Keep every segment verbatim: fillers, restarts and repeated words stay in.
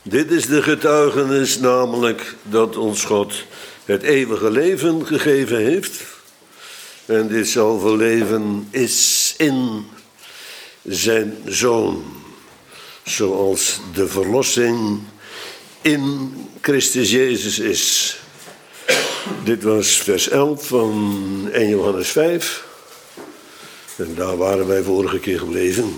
Dit is de getuigenis, namelijk dat ons God het eeuwige leven gegeven heeft. En ditzelfde leven is in zijn Zoon. Zoals de verlossing in Christus Jezus is. Dit was vers elf van eerste Johannes vijf. En daar waren wij vorige keer gebleven.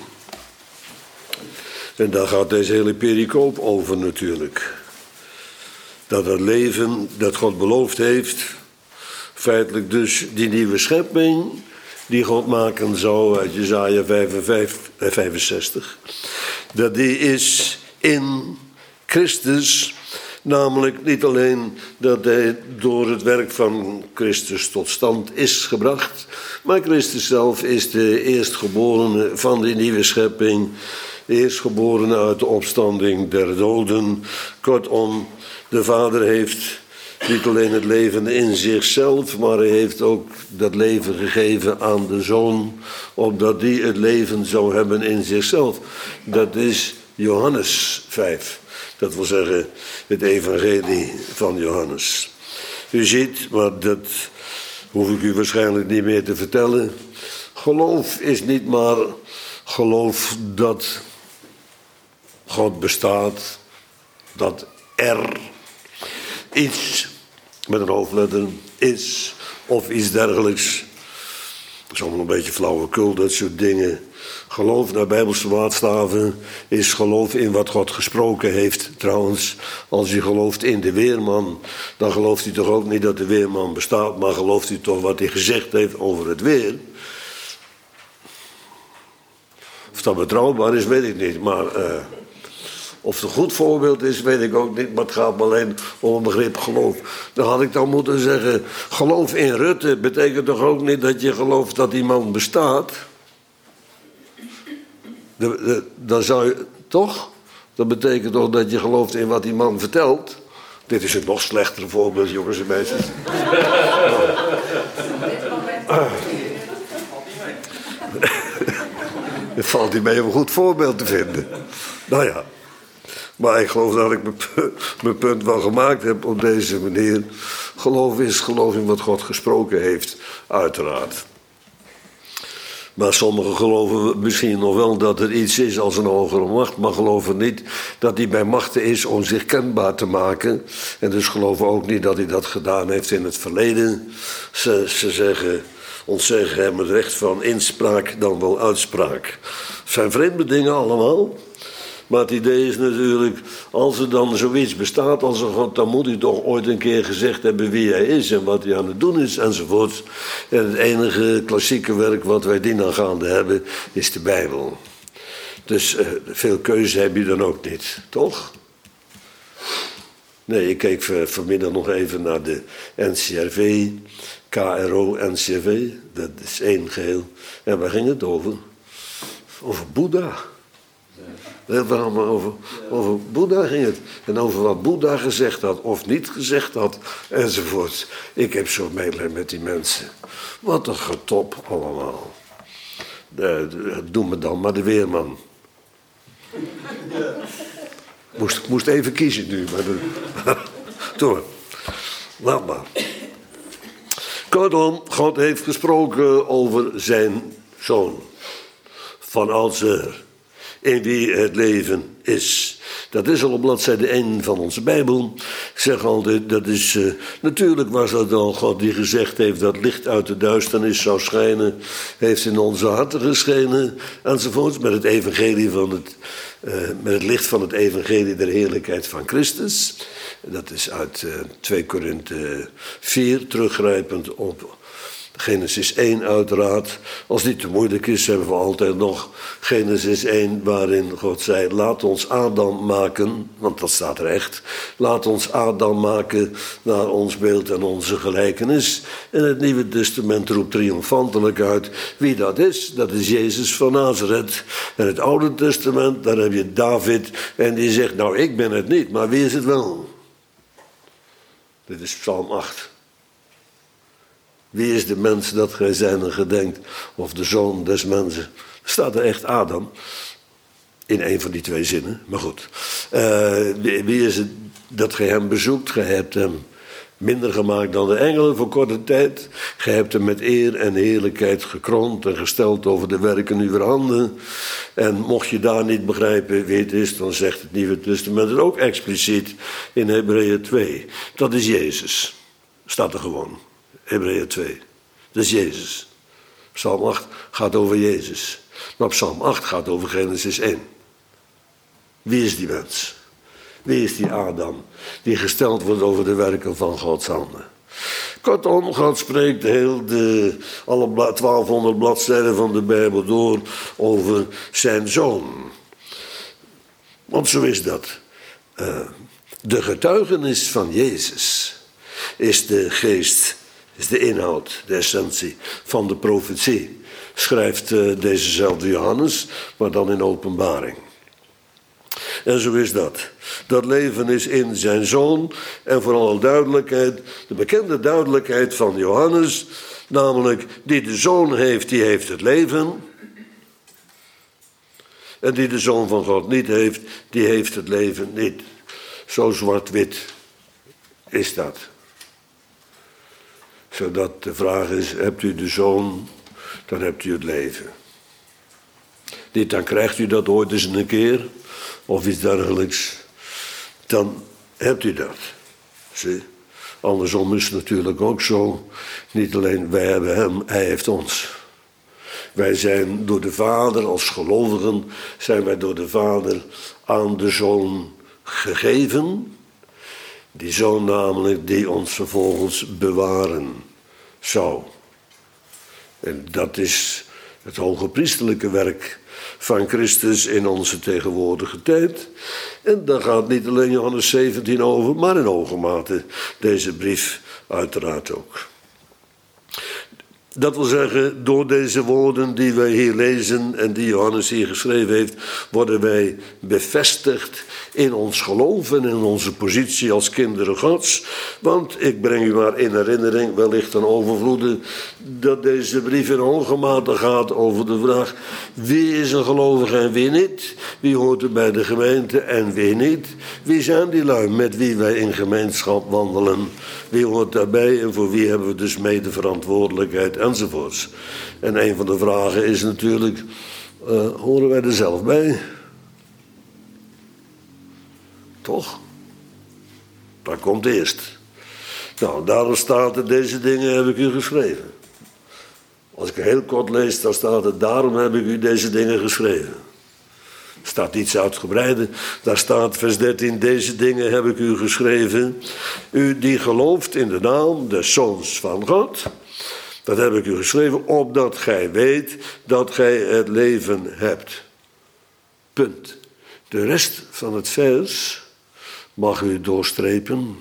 En daar gaat deze hele pericoop over natuurlijk. Dat het leven dat God beloofd heeft, feitelijk dus die nieuwe schepping die God maken zou uit Jesaja vijfenzestig. Dat die is in Christus, namelijk niet alleen dat hij door het werk van Christus tot stand is gebracht, maar Christus zelf is de eerstgeborene van die nieuwe schepping, de eerstgeborene uit de opstanding der doden. Kortom, de Vader heeft niet alleen het leven in zichzelf, maar hij heeft ook dat leven gegeven aan de Zoon, opdat die het leven zou hebben in zichzelf. Dat is Johannes vijf. Dat wil zeggen het evangelie van Johannes. U ziet, maar dat hoef ik u waarschijnlijk niet meer te vertellen. Geloof is niet maar geloof dat God bestaat, dat er iets met een hoofdletter is of iets dergelijks. Dat is allemaal een beetje flauwekul, dat soort dingen. Geloof naar Bijbelse maatstaven is geloof in wat God gesproken heeft. Trouwens, als u gelooft in de weerman, dan gelooft u toch ook niet dat de weerman bestaat, maar gelooft u toch wat hij gezegd heeft over het weer. Of dat betrouwbaar is, weet ik niet, maar uh, of het een goed voorbeeld is, weet ik ook niet, maar het gaat me alleen om een begrip geloof. Dan had ik dan moeten zeggen, geloof in Rutte betekent toch ook niet dat je gelooft dat die man bestaat? De, de, dan zou je, toch? Dat betekent toch dat je gelooft in wat die man vertelt? Dit is een nog slechtere voorbeeld, jongens en meisjes. Het valt niet mee om een goed voorbeeld te vinden. Nou ja. Maar ik geloof dat ik mijn punt wel gemaakt heb op deze manier. Geloof is geloof in wat God gesproken heeft, uiteraard. Maar sommigen geloven misschien nog wel dat er iets is als een hogere macht, maar geloven niet dat hij bij machten is om zich kenbaar te maken. En dus geloven ook niet dat hij dat gedaan heeft in het verleden. Ze, ze zeggen, ontzeggen hem het recht van inspraak dan wel uitspraak. Het zijn vreemde dingen allemaal. Maar het idee is natuurlijk, als er dan zoiets bestaat als een God, dan moet hij toch ooit een keer gezegd hebben wie hij is en wat hij aan het doen is enzovoort. En het enige klassieke werk wat wij dienaangaande hebben is de Bijbel. Dus uh, veel keuze heb je dan ook niet, toch? Nee, ik keek vanmiddag nog even naar de N C R V, K R O N C R V, dat is één geheel. En waar ging het over? Over Boeddha. Heel veel allemaal over, over Boeddha ging het. En over wat Boeddha gezegd had of niet gezegd had enzovoort. Ik heb zo'n medelijden met die mensen. Wat een getop allemaal. De, de, doe me dan maar de weerman. Moest, ik moest even kiezen nu. Maar de, toen. Laat maar. Kortom, God heeft gesproken over zijn Zoon. Van oudsher. In wie het leven is. Dat is al op bladzijde één van onze Bijbel. Ik zeg altijd, dat is... Uh, natuurlijk was dat al God die gezegd heeft dat licht uit de duisternis zou schijnen. Heeft in onze harten geschenen. Enzovoorts met het evangelie van het... Uh, met het licht van het evangelie der heerlijkheid van Christus. Dat is uit uh, twee Korinthe vier, teruggrijpend op... Genesis één uiteraard. Als het niet te moeilijk is, hebben we altijd nog Genesis één, waarin God zei, laat ons Adam maken, want dat staat er echt, laat ons Adam maken naar ons beeld en onze gelijkenis. En het Nieuwe Testament roept triomfantelijk uit wie dat is. Dat is Jezus van Nazareth. En het Oude Testament, daar heb je David en die zegt, nou ik ben het niet, maar wie is het wel? Dit is Psalm acht. Wie is de mens dat gij zijnen gedenkt? Of de zoon des mensen? Staat er echt Adam? In een van die twee zinnen, maar goed. Uh, wie is het dat gij hem bezoekt? Gij hebt hem minder gemaakt dan de engelen voor korte tijd. Gij hebt hem met eer en heerlijkheid gekroond en gesteld over de werken uw handen. En mocht je daar niet begrijpen wie het is, dan zegt het Nieuwe Testament het ook expliciet in Hebreeën twee. Dat is Jezus. Staat er gewoon. Hebreeën twee. Dat is Jezus. Psalm acht gaat over Jezus. Maar Psalm acht gaat over Genesis één. Wie is die mens? Wie is die Adam die gesteld wordt over de werken van Gods handen? Kortom, God spreekt heel de, alle twaalfhonderd bladzijden van de Bijbel door over zijn zoon. Want zo is dat. Uh, de getuigenis van Jezus is de geest, is de inhoud, de essentie van de profetie. Schrijft uh, dezezelfde Johannes, maar dan in openbaring. En zo is dat. Dat leven is in zijn zoon. En vooral duidelijkheid, de bekende duidelijkheid van Johannes. Namelijk, die de zoon heeft, die heeft het leven. En die de zoon van God niet heeft, die heeft het leven niet. Zo zwart-wit is dat. Zodat de vraag is, hebt u de zoon, dan hebt u het leven. Niet, dan krijgt u dat ooit eens een keer. Of iets dergelijks, dan hebt u dat. Zie? Andersom is het natuurlijk ook zo. Niet alleen wij hebben hem, hij heeft ons. Wij zijn door de Vader, als gelovigen, zijn wij door de Vader aan de Zoon gegeven. Die Zoon namelijk, die ons vervolgens bewaren zou. En dat is het hoge priesterlijke werk van Christus in onze tegenwoordige tijd. En daar gaat niet alleen Johannes zeventien over, maar in hoge mate deze brief uiteraard ook. Dat wil zeggen, door deze woorden die wij hier lezen en die Johannes hier geschreven heeft, worden wij bevestigd in ons geloof en in onze positie als kinderen Gods. Want ik breng u maar in herinnering, wellicht een overvloede, dat deze brief in hoge mate gaat over de vraag: wie is een gelovige en wie niet? Wie hoort er bij de gemeente en wie niet? Wie zijn die lui met wie wij in gemeenschap wandelen? Wie hoort daarbij en voor wie hebben we dus mede verantwoordelijkheid enzovoorts. En een van de vragen is natuurlijk, uh, horen wij er zelf bij? Toch? Dat komt eerst. Nou, daarom staat er, deze dingen heb ik u geschreven. Als ik heel kort lees, dan staat er, daarom heb ik u deze dingen geschreven. Er staat iets uitgebreider. Daar staat vers dertien, deze dingen heb ik u geschreven. U die gelooft in de naam des Zoons van God. Dat heb ik u geschreven, opdat gij weet dat gij het leven hebt. Punt. De rest van het vers mag u doorstrepen.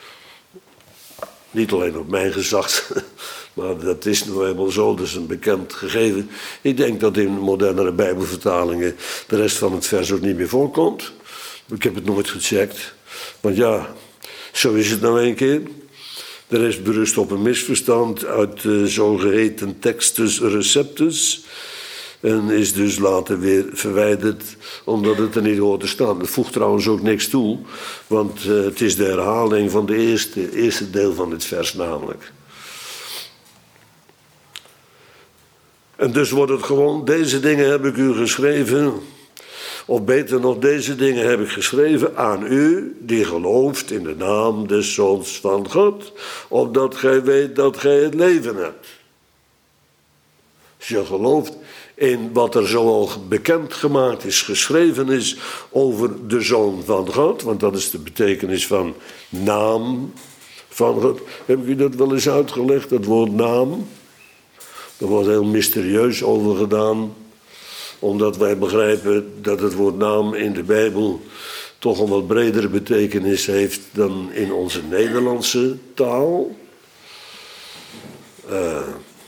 Niet alleen op mijn gezag, maar dat is nou eenmaal zo, dat is een bekend gegeven. Ik denk dat in modernere Bijbelvertalingen de rest van het vers ook niet meer voorkomt. Ik heb het nooit gecheckt. Want ja, zo is het nou een keer. De rest berust op een misverstand uit de zogeheten textus receptus. En is dus later weer verwijderd, omdat het er niet hoort te staan. Dat voegt trouwens ook niks toe, want uh, het is de herhaling van de eerste, eerste deel van dit vers namelijk. En dus wordt het gewoon, deze dingen heb ik u geschreven, of beter nog, deze dingen heb ik geschreven aan u, die gelooft in de naam des Zoons van God, opdat gij weet dat gij het leven hebt. Als je gelooft in wat er zoal bekend gemaakt is, geschreven is over de Zoon van God, want dat is de betekenis van naam van God. Heb ik u dat wel eens uitgelegd, dat woord naam? Er wordt heel mysterieus over gedaan, omdat wij begrijpen dat het woord naam in de Bijbel toch een wat bredere betekenis heeft dan in onze Nederlandse taal. Uh,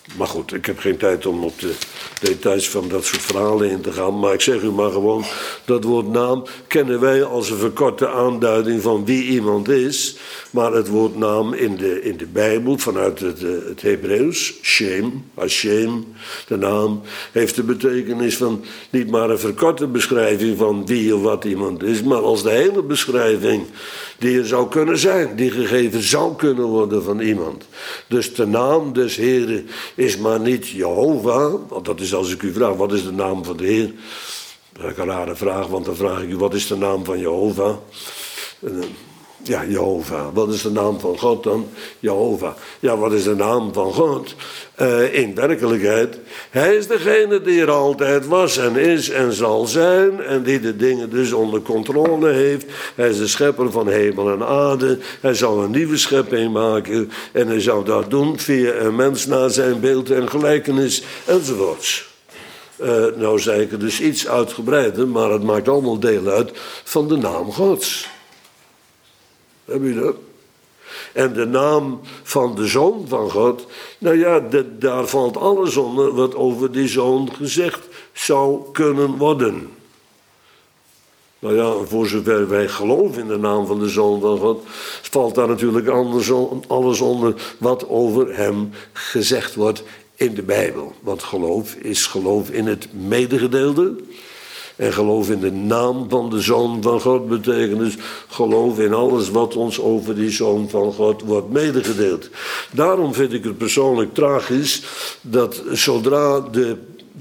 Maar goed, ik heb geen tijd om op de details van dat soort verhalen in te gaan. Maar ik zeg u maar gewoon, dat woord naam kennen wij als een verkorte aanduiding van wie iemand is. Maar het woord naam in de, in de Bijbel, vanuit het, het Hebreeuws, Shem, Hashem, de naam, heeft de betekenis van niet maar een verkorte beschrijving van wie of wat iemand is, maar als de hele beschrijving die er zou kunnen zijn, die gegeven zou kunnen worden van iemand. Dus de naam des Heren is maar niet Jehovah, want dat is als ik u vraag, wat is de naam van de Heer? Dat is een rare vraag, want dan vraag ik u, wat is de naam van Jehovah? Ja, Jehovah. Wat is de naam van God dan? Jehovah. Ja, wat is de naam van God? Uh, in werkelijkheid, hij is degene die er altijd was en is en zal zijn en die de dingen dus onder controle heeft. Hij is de schepper van hemel en aarde. Hij zal een nieuwe schepping maken en hij zou dat doen via een mens naar zijn beeld en gelijkenis enzovoorts. Uh, nou zei ik er dus iets uitgebreider, maar het maakt allemaal deel uit van de naam Gods. Heb je dat? En de naam van de Zoon van God, nou ja, de, daar valt alles onder wat over die Zoon gezegd zou kunnen worden. Nou ja, voor zover wij geloven in de naam van de Zoon van God, valt daar natuurlijk anders, alles onder wat over hem gezegd wordt in de Bijbel. Want geloof is geloof in het medegedeelde. En geloof in de naam van de Zoon van God betekent dus geloof in alles wat ons over die Zoon van God wordt medegedeeld. Daarom vind ik het persoonlijk tragisch dat zodra de,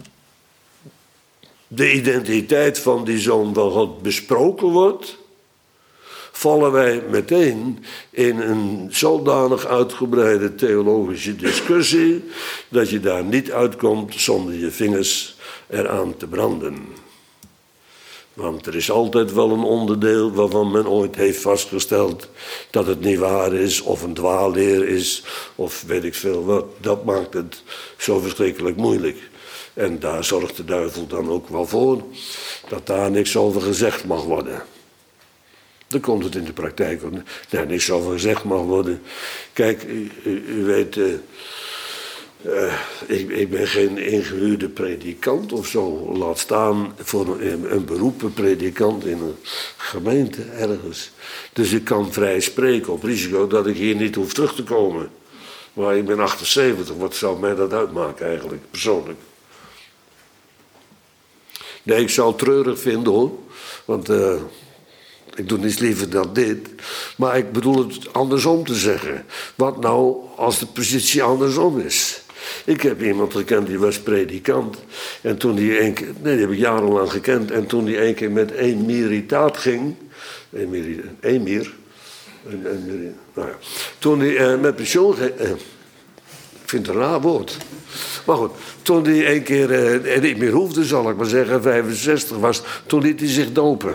de identiteit van die Zoon van God besproken wordt, vallen wij meteen in een zodanig uitgebreide theologische discussie dat je daar niet uitkomt zonder je vingers eraan te branden. Want er is altijd wel een onderdeel waarvan men ooit heeft vastgesteld dat het niet waar is, of een dwaalleer is, of weet ik veel wat. Dat maakt het zo verschrikkelijk moeilijk. En daar zorgt de duivel dan ook wel voor dat daar niks over gezegd mag worden. Dan komt het in de praktijk op. Nee, niks over gezegd mag worden. Kijk, u, u, u weet... Uh, Uh, ik, ik ben geen ingehuurde predikant of zo. Laat staan voor een, een beroepen predikant in een gemeente ergens. Dus ik kan vrij spreken op risico dat ik hier niet hoef terug te komen. Maar ik ben achtenzeventig, wat zou mij dat uitmaken eigenlijk, persoonlijk? Nee, ik zou het treurig vinden hoor. Want uh, ik doe niets liever dan dit. Maar ik bedoel het andersom te zeggen. Wat nou als de positie andersom is? Ik heb iemand gekend die was predikant. En toen die een keer, nee, die heb ik jarenlang gekend. En toen die één keer met één miritaat ging. Emir, emir. emir nou ja. Toen hij uh, met pensioen ging. Uh, ik vind het een raar woord. Maar goed, toen hij één keer uh, niet meer hoefde, zal ik maar zeggen, vijfenzestig was. Toen liet hij zich dopen.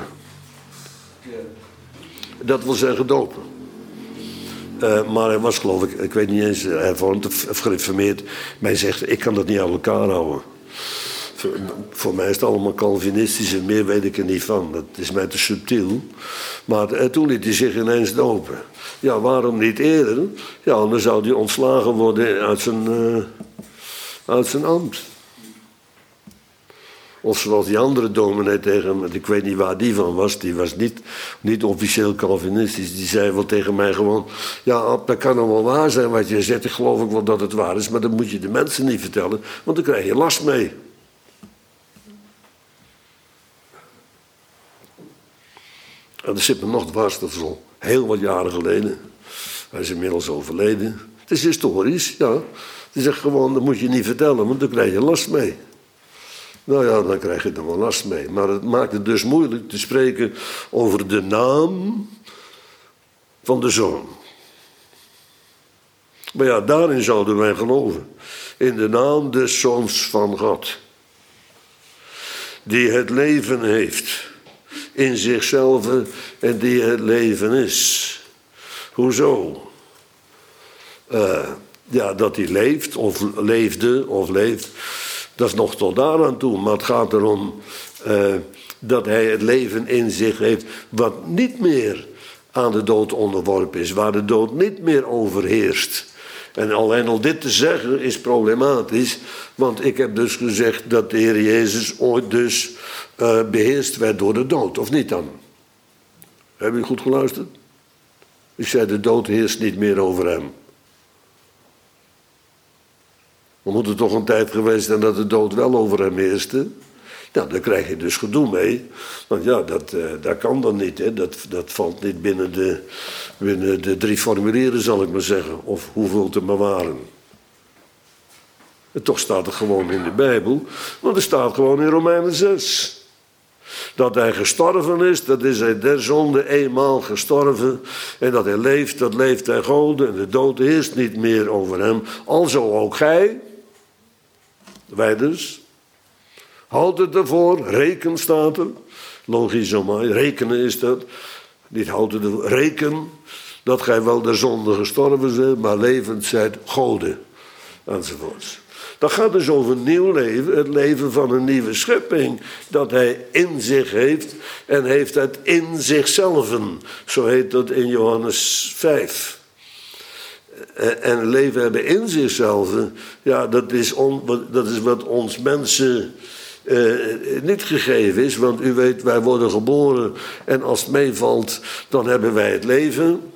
Dat wil zeggen dopen. Uh, maar hij was geloof ik, ik weet niet eens, hervormd of gereformeerd. Mij zegt, ik kan dat niet aan elkaar houden. Voor, voor mij is het allemaal Calvinistisch en meer weet ik er niet van. Dat is mij te subtiel. Maar uh, toen liet hij zich ineens dopen. Ja, waarom niet eerder? Ja, dan zou hij ontslagen worden uit zijn, uh, uit zijn ambt. Of zoals die andere dominee tegen hem, ik weet niet waar die van was, die was niet, niet officieel Calvinistisch. Die zei wel tegen mij gewoon, ja, dat kan nog wel waar zijn wat je zegt. Ik geloof ook wel dat het waar is, maar dat moet je de mensen niet vertellen, want dan krijg je last mee. En dat zit me nog dwars, dat is al heel wat jaren geleden. Hij is inmiddels overleden. Het is historisch, ja. Het is echt gewoon, dat moet je niet vertellen, want dan krijg je last mee. Nou ja, dan krijg je er wel last mee. Maar het maakt het dus moeilijk te spreken over de naam van de Zoon. Maar ja, daarin zouden wij geloven. In de naam des Zoons van God. Die het leven heeft. In zichzelf en die het leven is. Hoezo? Uh, ja, dat hij leeft of leefde of leeft. Dat is nog tot daar aan toe, maar het gaat erom uh, dat hij het leven in zich heeft wat niet meer aan de dood onderworpen is, waar de dood niet meer overheerst. En alleen al dit te zeggen is problematisch. Want ik heb dus gezegd dat de Heer Jezus ooit dus uh, beheerst werd door de dood. Of niet dan? Hebben jullie goed geluisterd? Ik zei, de dood heerst niet meer over hem. Er moet er toch een tijd geweest zijn dat de dood wel over hem heerste. Nou, daar krijg je dus gedoe mee. Want ja, dat, uh, dat kan dan niet. Hè. Dat, dat valt niet binnen de, binnen de drie formulieren, zal ik maar zeggen. Of hoeveel te maar waren. En toch staat het gewoon in de Bijbel. Want er staat gewoon in Romeinen zes. Dat hij gestorven is, dat is hij der zonde eenmaal gestorven. En dat hij leeft, dat leeft hij Gode. En de dood heerst niet meer over hem. Alzo ook gij. Wij dus. Houd het ervoor, reken staat er. Logizomai, rekenen is dat. Niet houd het ervoor, reken. Dat gij wel der zonde gestorven zijt, maar levend zijt Gode. Enzovoorts. Dat gaat dus over nieuw leven, het leven van een nieuwe schepping. Dat hij in zich heeft en heeft het in zichzelf. Zo heet dat in Johannes vijf. En leven hebben in zichzelf, ja, dat is, on, dat is wat ons mensen uh, niet gegeven is. Want u weet, wij worden geboren en als het meevalt, dan hebben wij het leven.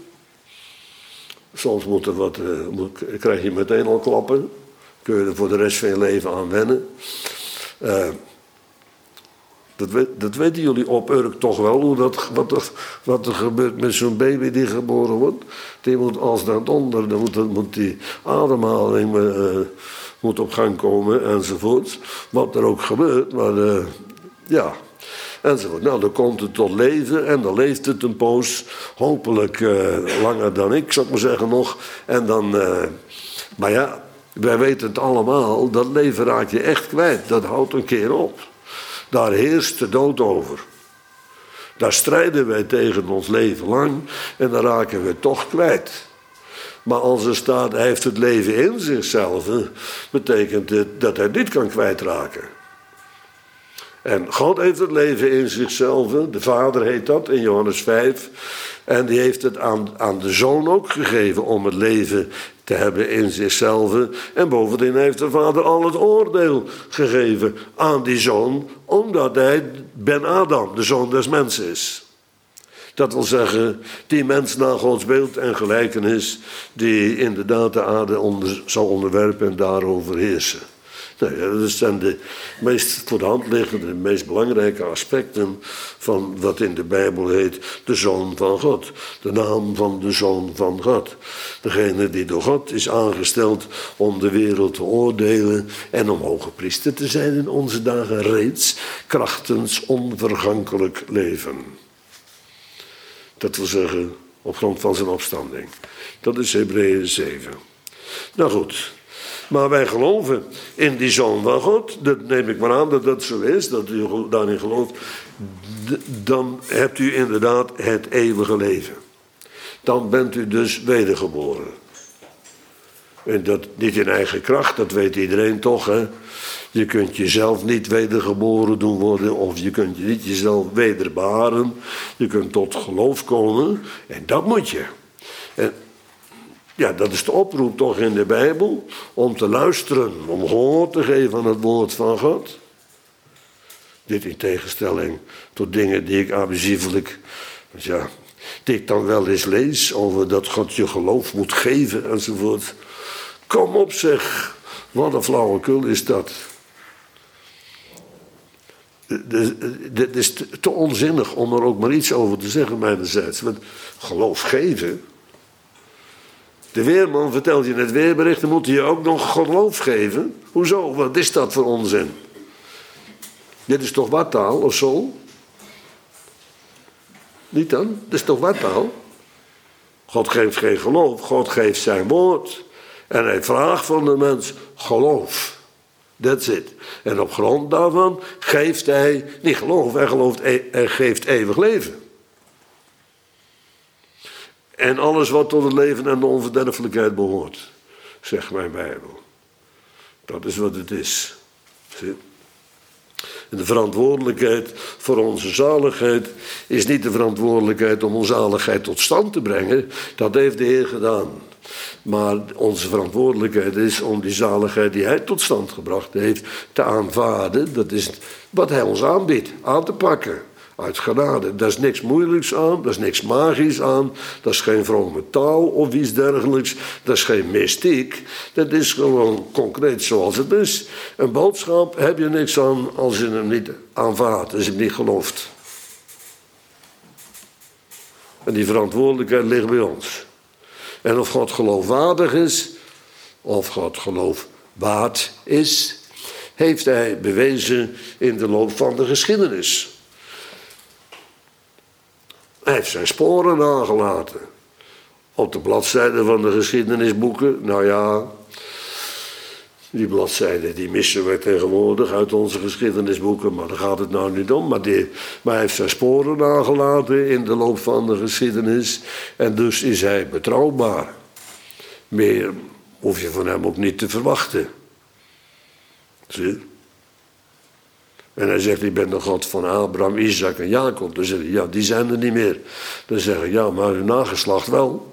Soms moet er wat, uh, moet, krijg je meteen al klappen. Kun je er voor de rest van je leven aan wennen. Uh, dat, weet, dat weten jullie op Urk toch wel, hoe dat, wat, er, wat er gebeurt met zo'n baby die geboren wordt. Die moet als naar het onder, dan moet, dan moet die ademhaling uh, moet op gang komen enzovoort. Wat er ook gebeurt, maar uh, ja... Enzovoort. Nou, dan komt het tot leven en dan leeft het een poos. Hopelijk uh, langer dan ik, zou ik maar zeggen nog. En dan, uh, maar ja, wij weten het allemaal, dat leven raak je echt kwijt. Dat houdt een keer op. Daar heerst de dood over. Daar strijden wij tegen ons leven lang en dan raken we het toch kwijt. Maar als er staat, hij heeft het leven in zichzelf, betekent het dat hij het niet kan kwijtraken. En God heeft het leven in zichzelf, de Vader heet dat in Johannes vijf. En die heeft het aan, aan de Zoon ook gegeven om het leven te hebben in zichzelf. En bovendien heeft de Vader al het oordeel gegeven aan die Zoon, omdat hij Ben Adam, de Zoon des mensen is. Dat wil zeggen, die mens naar Gods beeld en gelijkenis, die inderdaad de aarde onder, zal onderwerpen en daarover heersen. Nou ja, dat zijn de meest voor de hand liggende, de meest belangrijke aspecten van wat in de Bijbel heet de Zoon van God. De naam van de Zoon van God. Degene die door God is aangesteld om de wereld te oordelen en om hoge priester te zijn in onze dagen reeds, krachtens onvergankelijk leven. Dat wil zeggen, op grond van zijn opstanding. Dat is Hebreeën zeven. Nou goed. Maar wij geloven in die Zoon van God. Dat neem ik maar aan dat dat zo is, dat u daarin gelooft. Dan hebt u inderdaad het eeuwige leven. Dan bent u dus wedergeboren. En dat niet in eigen kracht, dat weet iedereen toch, hè. Je kunt jezelf niet wedergeboren doen worden, of je kunt je niet jezelf wederbaren. Je kunt tot geloof komen, en dat moet je. En ja, dat is de oproep toch in de Bijbel, om te luisteren, om gehoor te geven aan het woord van God. Dit in tegenstelling tot dingen die ik abusievelijk, ja, die ik dan wel eens lees, over dat God je geloof moet geven enzovoort. Kom op zeg, wat een flauwekul is dat. Dit is te onzinnig om er ook maar iets over te zeggen mijnerzijds. Want geloof geven. De weerman vertelt je in het weerbericht, dan moet hij je ook nog geloof geven. Hoezo? Wat is dat voor onzin? Dit is toch wattaal of zo? Niet dan? Dit is toch wattaal? God geeft geen geloof, God geeft zijn woord. En hij vraagt van de mens geloof. That's it. En op grond daarvan geeft hij niet geloof, hij, gelooft, hij geeft eeuwig leven. En alles wat tot het leven en de onverderfelijkheid behoort, zegt mijn Bijbel. Dat is wat het is. Zie? En de verantwoordelijkheid voor onze zaligheid is niet de verantwoordelijkheid om onze zaligheid tot stand te brengen. Dat heeft de Heer gedaan. Maar onze verantwoordelijkheid is om die zaligheid die hij tot stand gebracht heeft te aanvaarden. Dat is wat hij ons aanbiedt, aan te pakken. Uit genade. Daar is niks moeilijks aan, daar is niks magisch aan, dat is geen vrome taal of iets dergelijks, dat is geen mystiek. Dat is gewoon concreet zoals het is. Een boodschap heb je niks aan als je hem niet aanvaardt, als je hem niet gelooft. En die verantwoordelijkheid ligt bij ons. En of God geloofwaardig is, of God geloofwaard is, heeft hij bewezen in de loop van de geschiedenis. Hij heeft zijn sporen nagelaten. Op de bladzijden van de geschiedenisboeken, nou ja, die bladzijden die missen we tegenwoordig uit onze geschiedenisboeken, maar daar gaat het nou niet om. Maar, die, maar hij heeft zijn sporen nagelaten in de loop van de geschiedenis en dus is hij betrouwbaar. Meer hoef je van hem ook niet te verwachten. Zie? En hij zegt, ik ben de God van Abraham, Isaac en Jacob. Dan zeg je, ja, die zijn er niet meer. Dan zeg je, ja, maar uw nageslacht wel.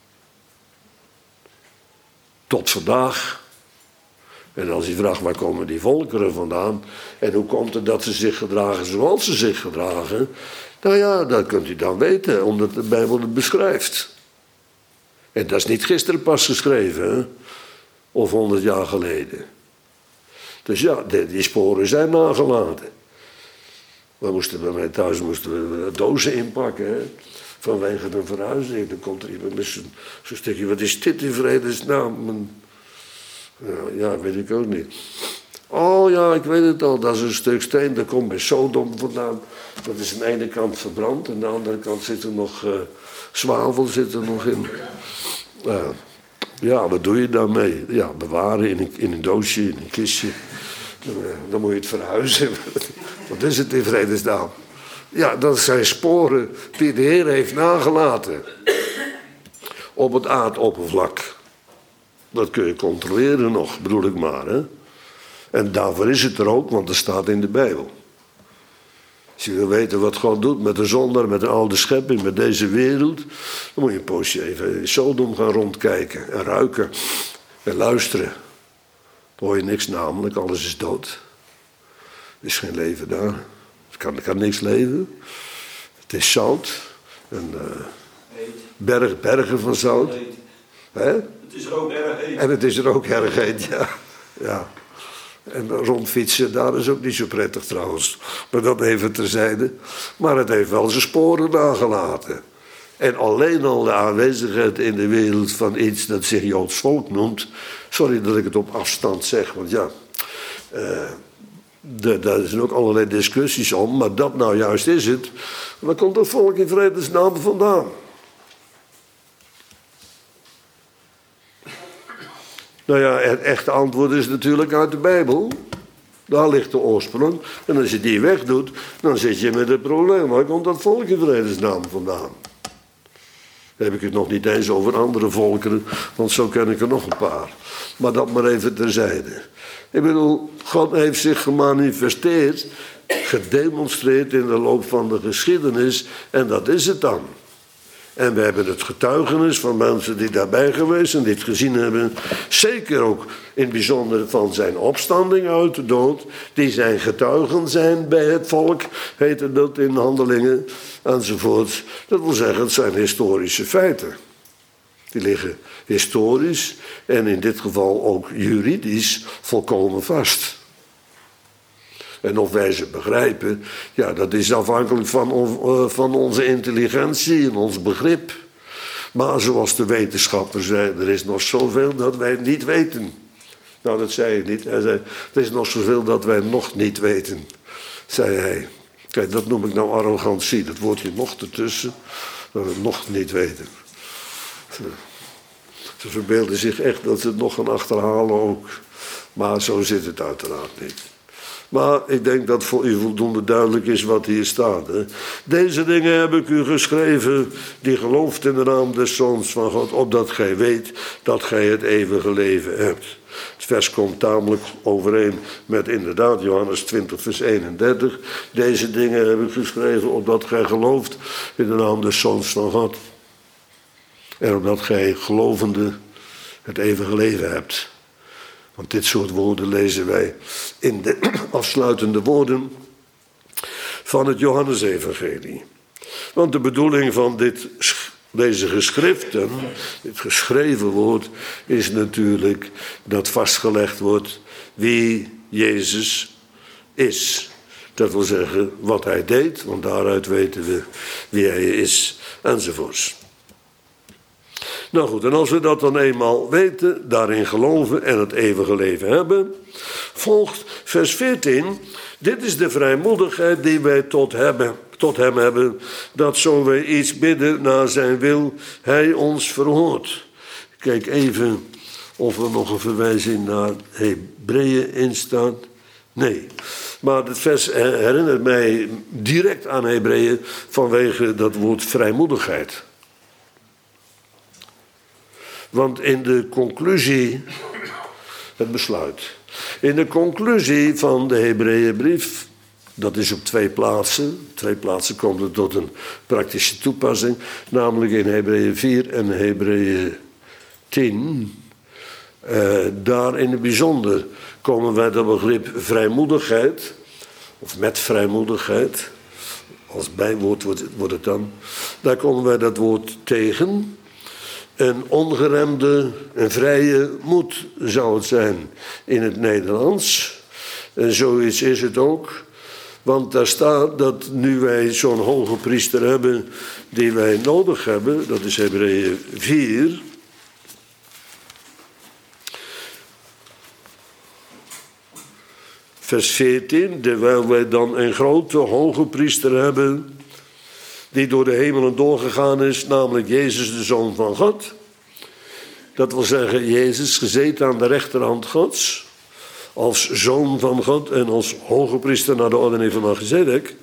Tot vandaag. En als hij vraagt, waar komen die volkeren vandaan? En hoe komt het dat ze zich gedragen zoals ze zich gedragen? Nou ja, dat kunt u dan weten, omdat de Bijbel het beschrijft. En dat is niet gisteren pas geschreven, hè? Of honderd jaar geleden. Dus ja, die sporen zijn nagelaten. We moesten bij mij thuis moesten we dozen inpakken, hè? Vanwege de verhuizing. Dan komt er iemand met zo'n zo stukje, wat is dit in vredesnaam? Ja, ja, weet ik ook niet. Oh ja, ik weet het al, dat is een stuk steen, dat komt bij Sodom vandaan. Dat is aan de ene kant verbrand en aan de andere kant zit er nog uh, zwavel zit er nog in. Uh, ja, wat doe je daarmee? Ja, bewaren in een, in een doosje, in een kistje. Dan, uh, dan moet je het verhuizen. Wat is het in vredesnaam? Ja, dat zijn sporen die de Heer heeft nagelaten. Op het aardoppervlak. Dat kun je controleren nog, bedoel ik maar. Hè? En daarvoor is het er ook, want het staat in de Bijbel. Als je wil weten wat God doet met de zondaar, met de oude schepping, met deze wereld, dan moet je een poosje even in Sodom gaan rondkijken en ruiken en luisteren. Dan hoor je niks namelijk, alles is dood. Er is geen leven daar. Er kan, er kan niks leven. Het is zout. En, uh, berg, bergen van zout. Hè? Het is er ook erg heet. En het is er ook erg heet, ja. ja. En rondfietsen, daar is ook niet zo prettig trouwens. Maar dat even terzijde. Maar het heeft wel zijn sporen nagelaten. En alleen al de aanwezigheid in de wereld van iets dat zich Joods volk noemt. Sorry dat ik het op afstand zeg, want ja. Uh, de, daar zijn ook allerlei discussies om. Maar dat nou juist is het. Waar komt dat volk in vredesnaam vandaan? Nou ja, het echte antwoord is natuurlijk uit de Bijbel. Daar ligt de oorsprong. En als je die wegdoet, dan zit je met het probleem. Waar komt dat volk in vredesnaam vandaan? Dan heb ik het nog niet eens over andere volkeren, want zo ken ik er nog een paar. Maar dat maar even terzijde. Ik bedoel, God heeft zich gemanifesteerd, gedemonstreerd in de loop van de geschiedenis. En dat is het dan. En we hebben het getuigenis van mensen die daarbij geweest zijn, die het gezien hebben. Zeker ook in het bijzonder van zijn opstanding uit de dood. Die zijn getuigen zijn bij het volk, heette dat in Handelingen enzovoort. Dat wil zeggen, het zijn historische feiten. Die liggen historisch en in dit geval ook juridisch volkomen vast. En of wij ze begrijpen, ja, dat is afhankelijk van, on, van onze intelligentie en ons begrip. Maar zoals de wetenschapper zei, er is nog zoveel dat wij niet weten. Nou, dat zei ik niet. Hij zei, er is nog zoveel dat wij nog niet weten, zei hij. Kijk, dat noem ik nou arrogantie. Dat woordje nog ertussen, dat we het nog niet weten. Ze, ze verbeelden zich echt dat ze het nog gaan achterhalen ook. Maar zo zit het uiteraard niet. Maar ik denk dat voor u voldoende duidelijk is wat hier staat. Hè. Deze dingen heb ik u geschreven, die gelooft in de naam des Zoons van God, opdat gij weet dat gij het eeuwige leven hebt. Het vers komt tamelijk overeen met inderdaad Johannes twintig vers eenendertig. Deze dingen heb ik geschreven, opdat gij gelooft in de naam des Zoons van God. en opdat gij gelovende het eeuwige leven hebt. Want dit soort woorden lezen wij in de afsluitende woorden van het Johannesevangelie. Want de bedoeling van dit, deze geschriften, dit geschreven woord, is natuurlijk dat vastgelegd wordt wie Jezus is. Dat wil zeggen wat hij deed, want daaruit weten we wie hij is, enzovoorts. Nou goed, en als we dat dan eenmaal weten, daarin geloven en het eeuwige leven hebben, volgt vers veertien. Dit is de vrijmoedigheid die wij tot, hebben, tot hem hebben, dat zo wij iets bidden naar zijn wil, hij ons verhoort. Kijk even of er nog een verwijzing naar Hebreeën in staat. Nee, maar het vers herinnert mij direct aan Hebreeën vanwege dat woord vrijmoedigheid. Want in de conclusie, het besluit, in de conclusie van de Hebreeënbrief, dat is op twee plaatsen, twee plaatsen komt het tot een praktische toepassing, namelijk in Hebreeën vier en Hebreeën tien. Uh, daar in het bijzonder komen wij dat begrip vrijmoedigheid, of met vrijmoedigheid, als bijwoord wordt, wordt het dan, daar komen wij dat woord tegen. Een ongeremde, een vrije moed zou het zijn in het Nederlands. En zoiets is het ook. Want daar staat dat nu wij zo'n hoge priester hebben die wij nodig hebben, dat is Hebreeën vier. Vers veertien, terwijl wij dan een grote hoge priester hebben die door de hemelen doorgegaan is, namelijk Jezus, de Zoon van God. Dat wil zeggen, Jezus gezeten aan de rechterhand Gods, als Zoon van God en als hoge priester naar de orde van Melchizedek.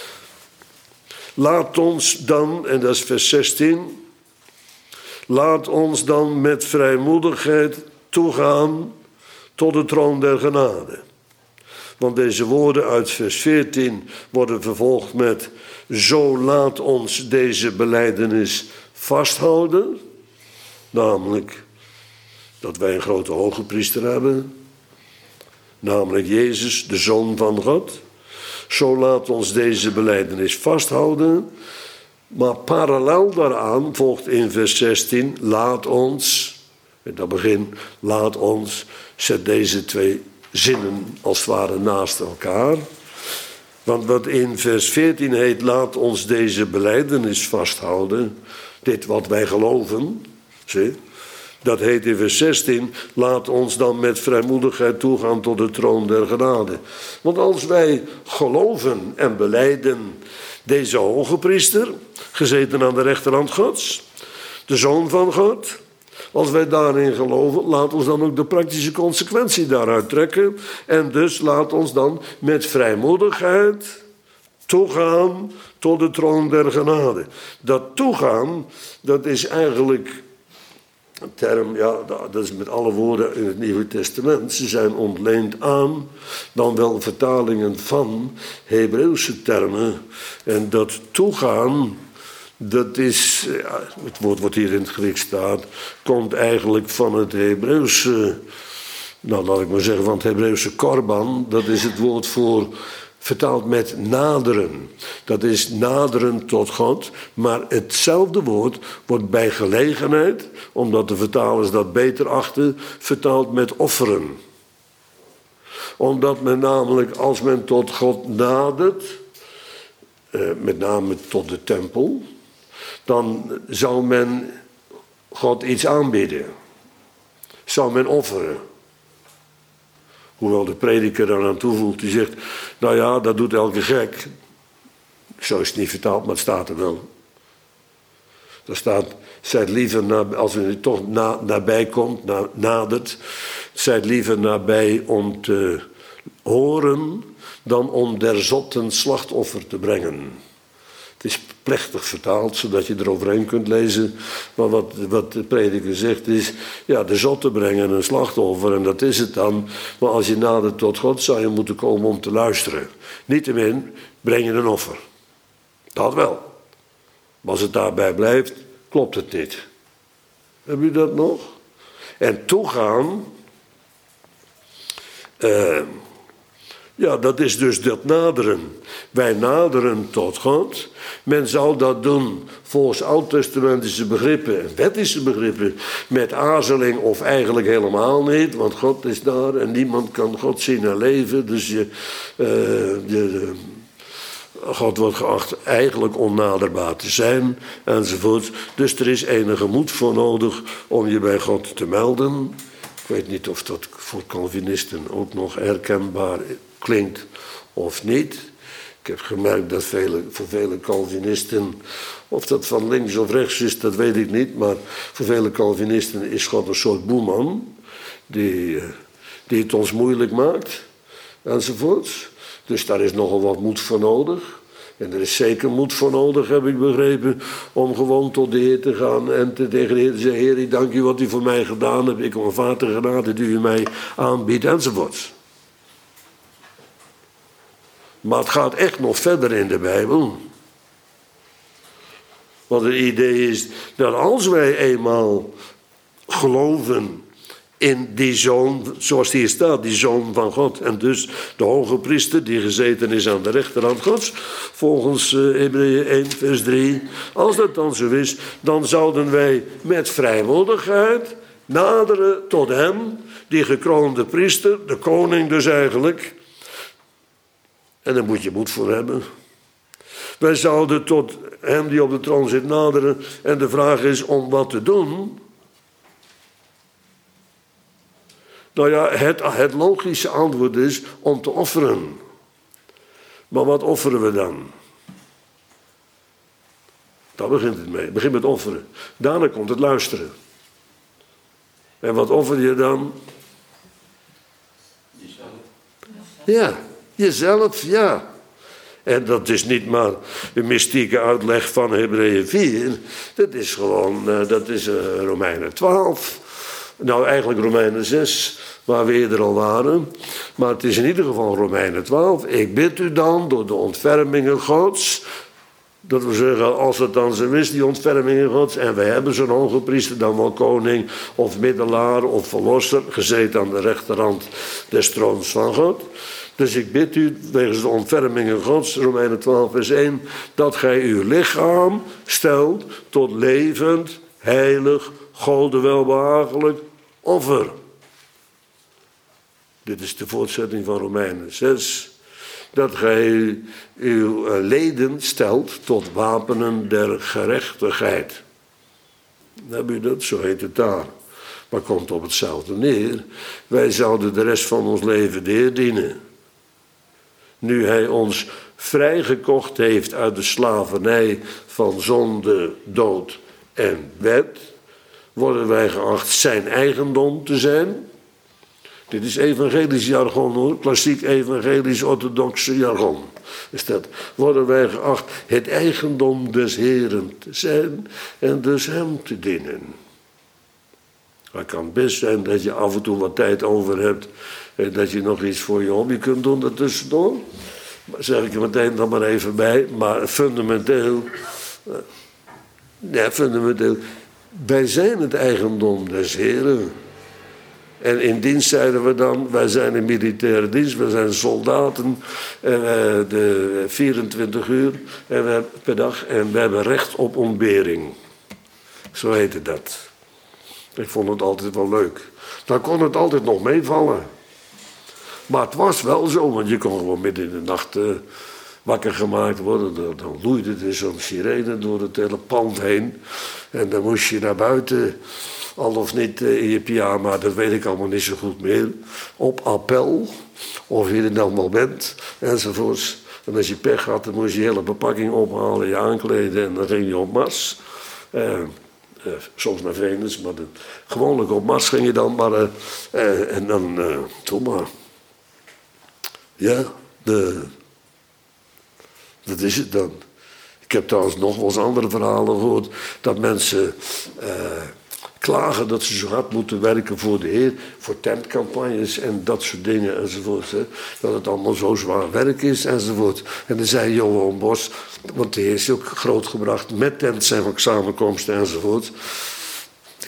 Laat ons dan, en dat is vers zestien, laat ons dan met vrijmoedigheid toegaan tot de troon der genade. Want deze woorden uit vers veertien worden vervolgd met: zo laat ons deze belijdenis vasthouden. Namelijk dat wij een grote hoge priester hebben. Namelijk Jezus, de Zoon van God. Zo laat ons deze belijdenis vasthouden. Maar parallel daaraan volgt in vers zestien: laat ons, en dat begin, laat ons, zet deze twee zinnen als het ware naast elkaar. Want wat in vers veertien heet, laat ons deze belijdenis vasthouden, dit wat wij geloven, zie, dat heet in vers zestien, laat ons dan met vrijmoedigheid toegaan tot de troon der genade. Want als wij geloven en belijden deze hoge priester, gezeten aan de rechterhand Gods, de Zoon van God, als wij daarin geloven, laat ons dan ook de praktische consequentie daaruit trekken. En dus laat ons dan met vrijmoedigheid toegaan tot de troon der genade. Dat toegaan, dat is eigenlijk een term, ja, dat is met alle woorden in het Nieuwe Testament. Ze zijn ontleend aan, dan wel vertalingen van Hebreeuwse termen. En dat toegaan, dat is, het woord wat hier in het Grieks staat, komt eigenlijk van het Hebreeuwse, nou laat ik maar zeggen van het Hebreeuwse korban. Dat is het woord voor, vertaald met naderen. Dat is naderen tot God, maar hetzelfde woord wordt bij gelegenheid, omdat de vertalers dat beter achten, vertaald met offeren. Omdat men namelijk, als men tot God nadert, eh, met name tot de tempel, dan zou men God iets aanbieden. Zou men offeren. Hoewel de prediker eraan toevoegt, die zegt, nou ja, dat doet elke gek. Zo is het niet vertaald, maar het staat er wel. Er staat, zijt liever, na, als u toch na, nabij komt, na, nadert, zijt liever nabij om te horen, dan om der zotten slachtoffer te brengen. Het is plechtig vertaald, zodat je eroverheen kunt lezen. Maar wat, wat de prediker zegt is, ja, de zotten brengen een slachtoffer en dat is het dan. Maar als je nadert tot God, zou je moeten komen om te luisteren. Niettemin, breng je een offer. Dat wel. Maar als het daarbij blijft, klopt het niet. Heb u dat nog? En toegaan, uh, ja, dat is dus dat naderen. Wij naderen tot God. Men zal dat doen volgens oud-testamentische begrippen en wettische begrippen met aarzeling of eigenlijk helemaal niet, want God is daar en niemand kan God zien en leven. Dus je, uh, je, God wordt geacht eigenlijk onnaderbaar te zijn enzovoort. Dus er is enige moed voor nodig om je bij God te melden. Ik weet niet of dat voor Calvinisten ook nog herkenbaar klinkt of niet. Ik heb gemerkt dat vele, voor vele Calvinisten, of dat van links of rechts is, dat weet ik niet. Maar voor vele Calvinisten is God een soort boeman die, die het ons moeilijk maakt enzovoort. Dus daar is nogal wat moed voor nodig. En er is zeker moed voor nodig, heb ik begrepen, om gewoon tot de Heer te gaan en te, tegen de Heer te zeggen: Heer, ik dank u wat u voor mij gedaan hebt. Ik aanvaard de genade die u mij aanbiedt enzovoort. Maar het gaat echt nog verder in de Bijbel. Want het idee is dat als wij eenmaal geloven in die zoon, zoals die hier staat, die zoon van God, en dus de hoge priester die gezeten is aan de rechterhand Gods, volgens uh, Hebreeën één vers drie, als dat dan zo is, dan zouden wij met vrijmoedigheid naderen tot hem, die gekroonde priester, de koning dus eigenlijk. En daar moet je moed voor hebben. Wij zouden tot hem die op de troon zit naderen. En de vraag is om wat te doen. Nou ja, het, het logische antwoord is om te offeren. Maar wat offeren we dan? Daar begint het mee. Het begint met offeren. Daarna komt het luisteren. En wat offer je dan? Ja. Jezelf, ja. En dat is niet maar een mystieke uitleg van Hebreeën vier. Dat is gewoon, uh, dat is uh, Romeinen twaalf. Nou, eigenlijk Romeinen zes, waar we eerder al waren. Maar het is in ieder geval Romeinen twaalf. Ik bid u dan door de ontfermingen Gods. Dat we zeggen, als het dan zo is, die ontfermingen Gods. En wij hebben zo'n hoge priester, dan wel koning of middelaar of verlosser, gezeten aan de rechterhand des troons van God. Dus ik bid u, wegens de ontfermingen Gods, Romeinen twaalf vers één, dat gij uw lichaam stelt tot levend, heilig, Gode welbehagelijk offer. Dit is de voortzetting van Romeinen zes. Dat gij uw leden stelt tot wapenen der gerechtigheid. Heb u dat? Zo heet het daar. Maar komt op hetzelfde neer. Wij zouden de rest van ons leven de Heer dienen. Nu hij ons vrijgekocht heeft uit de slavernij van zonde, dood en wet, worden wij geacht zijn eigendom te zijn. Dit is evangelisch jargon hoor, klassiek evangelisch-orthodoxe jargon. Is dat, worden wij geacht het eigendom des Heeren te zijn en dus hem te dienen. Het kan best zijn dat je af en toe wat tijd over hebt en dat je nog iets voor je hobby kunt doen daartussendoor. Maar zeg ik er meteen dan maar even bij. Maar fundamenteel, ja, fundamenteel, wij zijn het eigendom des Heeren. En in dienst zeiden we dan, wij zijn in militaire dienst, we zijn soldaten, en we, de vierentwintig uur en we, per dag en we hebben recht op ontbering. Zo heette dat. Ik vond het altijd wel leuk. Dan kon het altijd nog meevallen. Maar het was wel zo, want je kon gewoon midden in de nacht uh, wakker gemaakt worden. Dan, dan loeide er zo'n sirene door het hele pand heen. En dan moest je naar buiten, al of niet uh, in je pyjama, dat weet ik allemaal niet zo goed meer. Op appel, of je er dan wel bent, enzovoorts. En als je pech had, dan moest je je hele bepakking ophalen, je aankleden en dan ging je op Mars. Uh, Uh, soms naar Venus, maar de, gewoonlijk op Mars ging je dan, maar uh, uh, en dan, uh, toen maar. Ja, de, dat is het dan. Ik heb trouwens nog wel eens andere verhalen gehoord, dat mensen uh, klagen dat ze zo hard moeten werken voor de Heer, voor tentcampagnes en dat soort dingen enzovoort. Hè. Dat het allemaal zo zwaar werk is enzovoort. En dan zei Johan Bos, want de Heer is ook grootgebracht met tentsamenkomsten enzovoort.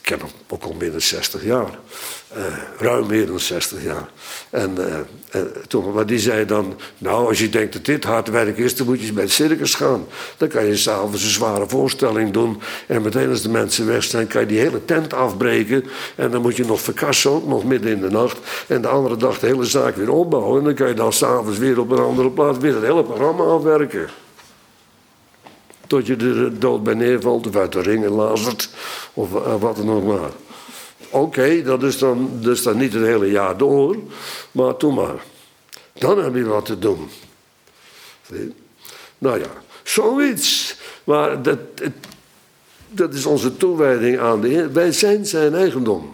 ken hem ook al meer dan zestig jaar. Uh, ruim meer dan zestig jaar. En, uh, uh, toen, maar die zei dan, nou, als je denkt dat dit hard werk is, dan moet je eens bij het circus gaan. Dan kan je s'avonds een zware voorstelling doen. En meteen als de mensen weg zijn, kan je die hele tent afbreken. En dan moet je nog verkassen, ook nog midden in de nacht. En de andere dag de hele zaak weer opbouwen. En dan kan je dan s'avonds weer op een andere plaats weer het hele programma afwerken. Tot je er dood bij neervalt of uit de ringen lazert. Of uh, wat dan ook maar. Oké, okay, dat is dan, dus dan niet het hele jaar door. Maar toen maar. Dan heb je wat te doen. Zie? Nou ja, zoiets. Maar dat, het, dat is onze toewijding aan de Heer. Wij zijn zijn eigendom.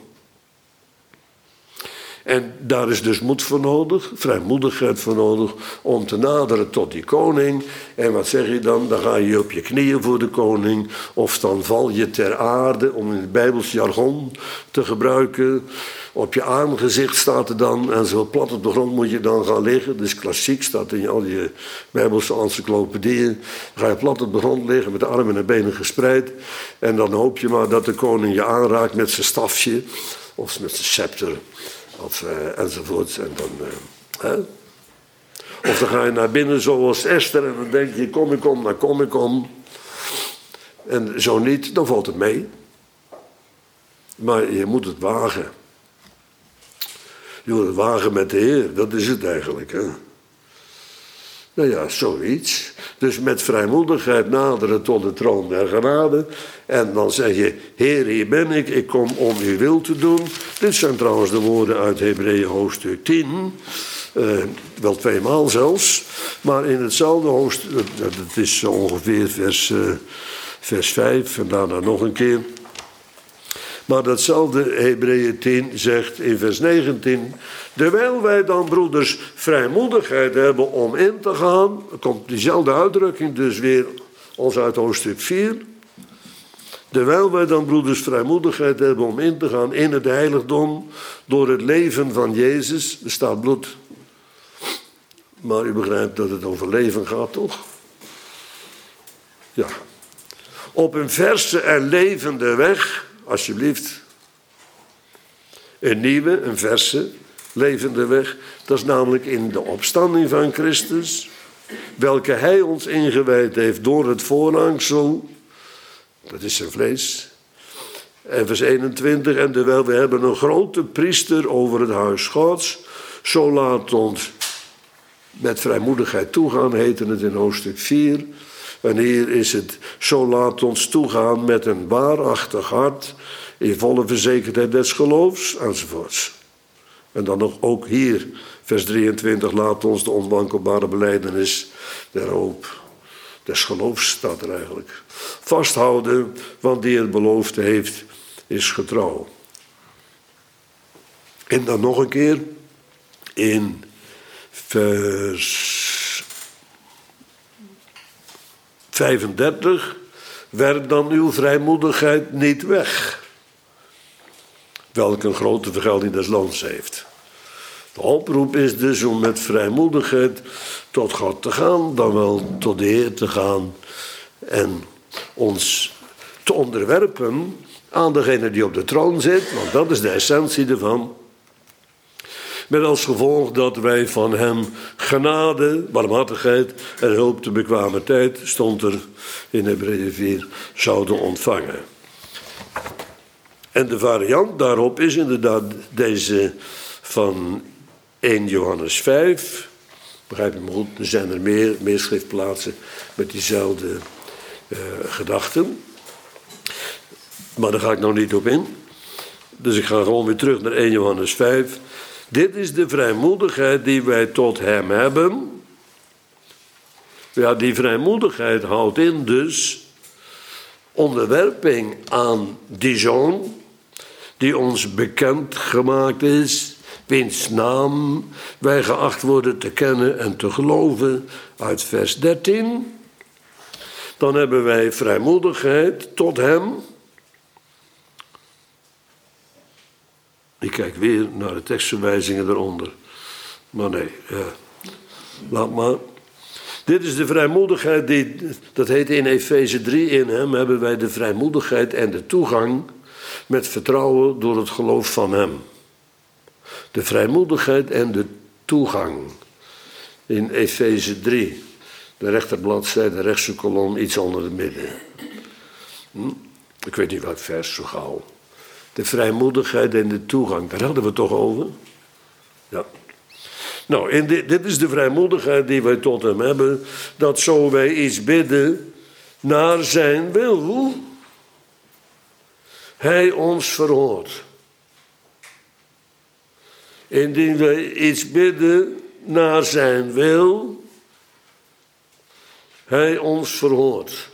En daar is dus moed voor nodig, vrijmoedigheid voor nodig, om te naderen tot die koning. En wat zeg je dan? Dan ga je op je knieën voor de koning. Of dan val je ter aarde, om in het Bijbels jargon te gebruiken. Op je aangezicht staat er dan, en zo plat op de grond moet je dan gaan liggen. Dat is klassiek, staat in al je Bijbelse encyclopedieën. Dan ga je plat op de grond liggen, met de armen en benen gespreid. En dan hoop je maar dat de koning je aanraakt met zijn stafje, of met zijn scepter. Of, uh, enzovoorts. En dan, uh, hè? Of dan ga je naar binnen zoals Esther en dan denk je, kom ik om, dan kom ik om. En zo niet, dan valt het mee. Maar je moet het wagen. Je moet het wagen met de Heer, dat is het eigenlijk. Hè? Nou ja, zoiets. Dus met vrijmoedigheid naderen tot de troon der genade. En dan zeg je, Heer, hier ben ik, ik kom om uw wil te doen. Dit zijn trouwens de woorden uit Hebreeën hoofdstuk tien. Uh, wel tweemaal zelfs. Maar in hetzelfde hoofdstuk, dat is ongeveer vers, uh, vers vijf en daarna nog een keer. Maar datzelfde Hebreeën tien zegt in vers negentien... Terwijl wij dan, broeders, vrijmoedigheid hebben om in te gaan... komt diezelfde uitdrukking dus weer ons uit hoofdstuk vier. Terwijl wij dan, broeders, vrijmoedigheid hebben om in te gaan in het heiligdom... door het leven van Jezus, er staat bloed. Maar u begrijpt dat het over leven gaat, toch? Ja. Op een verse en levende weg... Alsjeblieft. Een nieuwe, een verse, levende weg. Dat is namelijk in de opstanding van Christus. Welke hij ons ingewijd heeft door het voorhangsel. Dat is zijn vlees. En vers eenentwintig. En terwijl we hebben een grote priester over het huis Gods. Zo laat ons met vrijmoedigheid toegaan, heette het in hoofdstuk vier. En hier is het, zo laat ons toegaan met een waarachtig hart, in volle verzekerdheid des geloofs, enzovoorts. En dan nog ook hier, vers drieëntwintig, laat ons de onwankelbare belijdenis der hoop, des geloofs staat er eigenlijk, vasthouden, want die het beloofd heeft, is getrouw. En dan nog een keer, in vers vijfendertig, werp dan uw vrijmoedigheid niet weg. Welk een grote vergelding des loons heeft. De oproep is dus om met vrijmoedigheid tot God te gaan, dan wel tot de Heer te gaan en ons te onderwerpen aan degene die op de troon zit, want dat is de essentie ervan. Met als gevolg dat wij van hem genade, barmhartigheid en hulp te bekwame tijd, stond er in Hebreeën vier, zouden ontvangen. En de variant daarop is inderdaad deze van eerste Johannes vijf. Begrijp je me goed, er zijn er meer, meer schriftplaatsen met diezelfde uh, gedachten. Maar daar ga ik nou niet op in. Dus ik ga gewoon weer terug naar eerste Johannes vijf. Dit is de vrijmoedigheid die wij tot hem hebben. Ja, die vrijmoedigheid houdt in dus onderwerping aan die zoon die ons bekend gemaakt is, wiens naam wij geacht worden te kennen en te geloven, uit vers dertien. Dan hebben wij vrijmoedigheid tot hem. Ik kijk weer naar de tekstverwijzingen eronder. Maar nee, ja. Laat maar. Dit is de vrijmoedigheid, die, dat heet in Efeze drie, in hem hebben wij de vrijmoedigheid en de toegang met vertrouwen door het geloof van hem. De vrijmoedigheid en de toegang. In Efeze drie, de rechterbladzijde, de rechtse kolom, iets onder het midden. Hm? Ik weet niet wat vers zo gauw. De vrijmoedigheid en de toegang, daar hadden we het toch over? Ja. Nou, en dit, dit is de vrijmoedigheid die wij tot hem hebben, dat zo wij iets bidden naar zijn wil, hij ons verhoort. Indien wij iets bidden naar zijn wil, hij ons verhoort.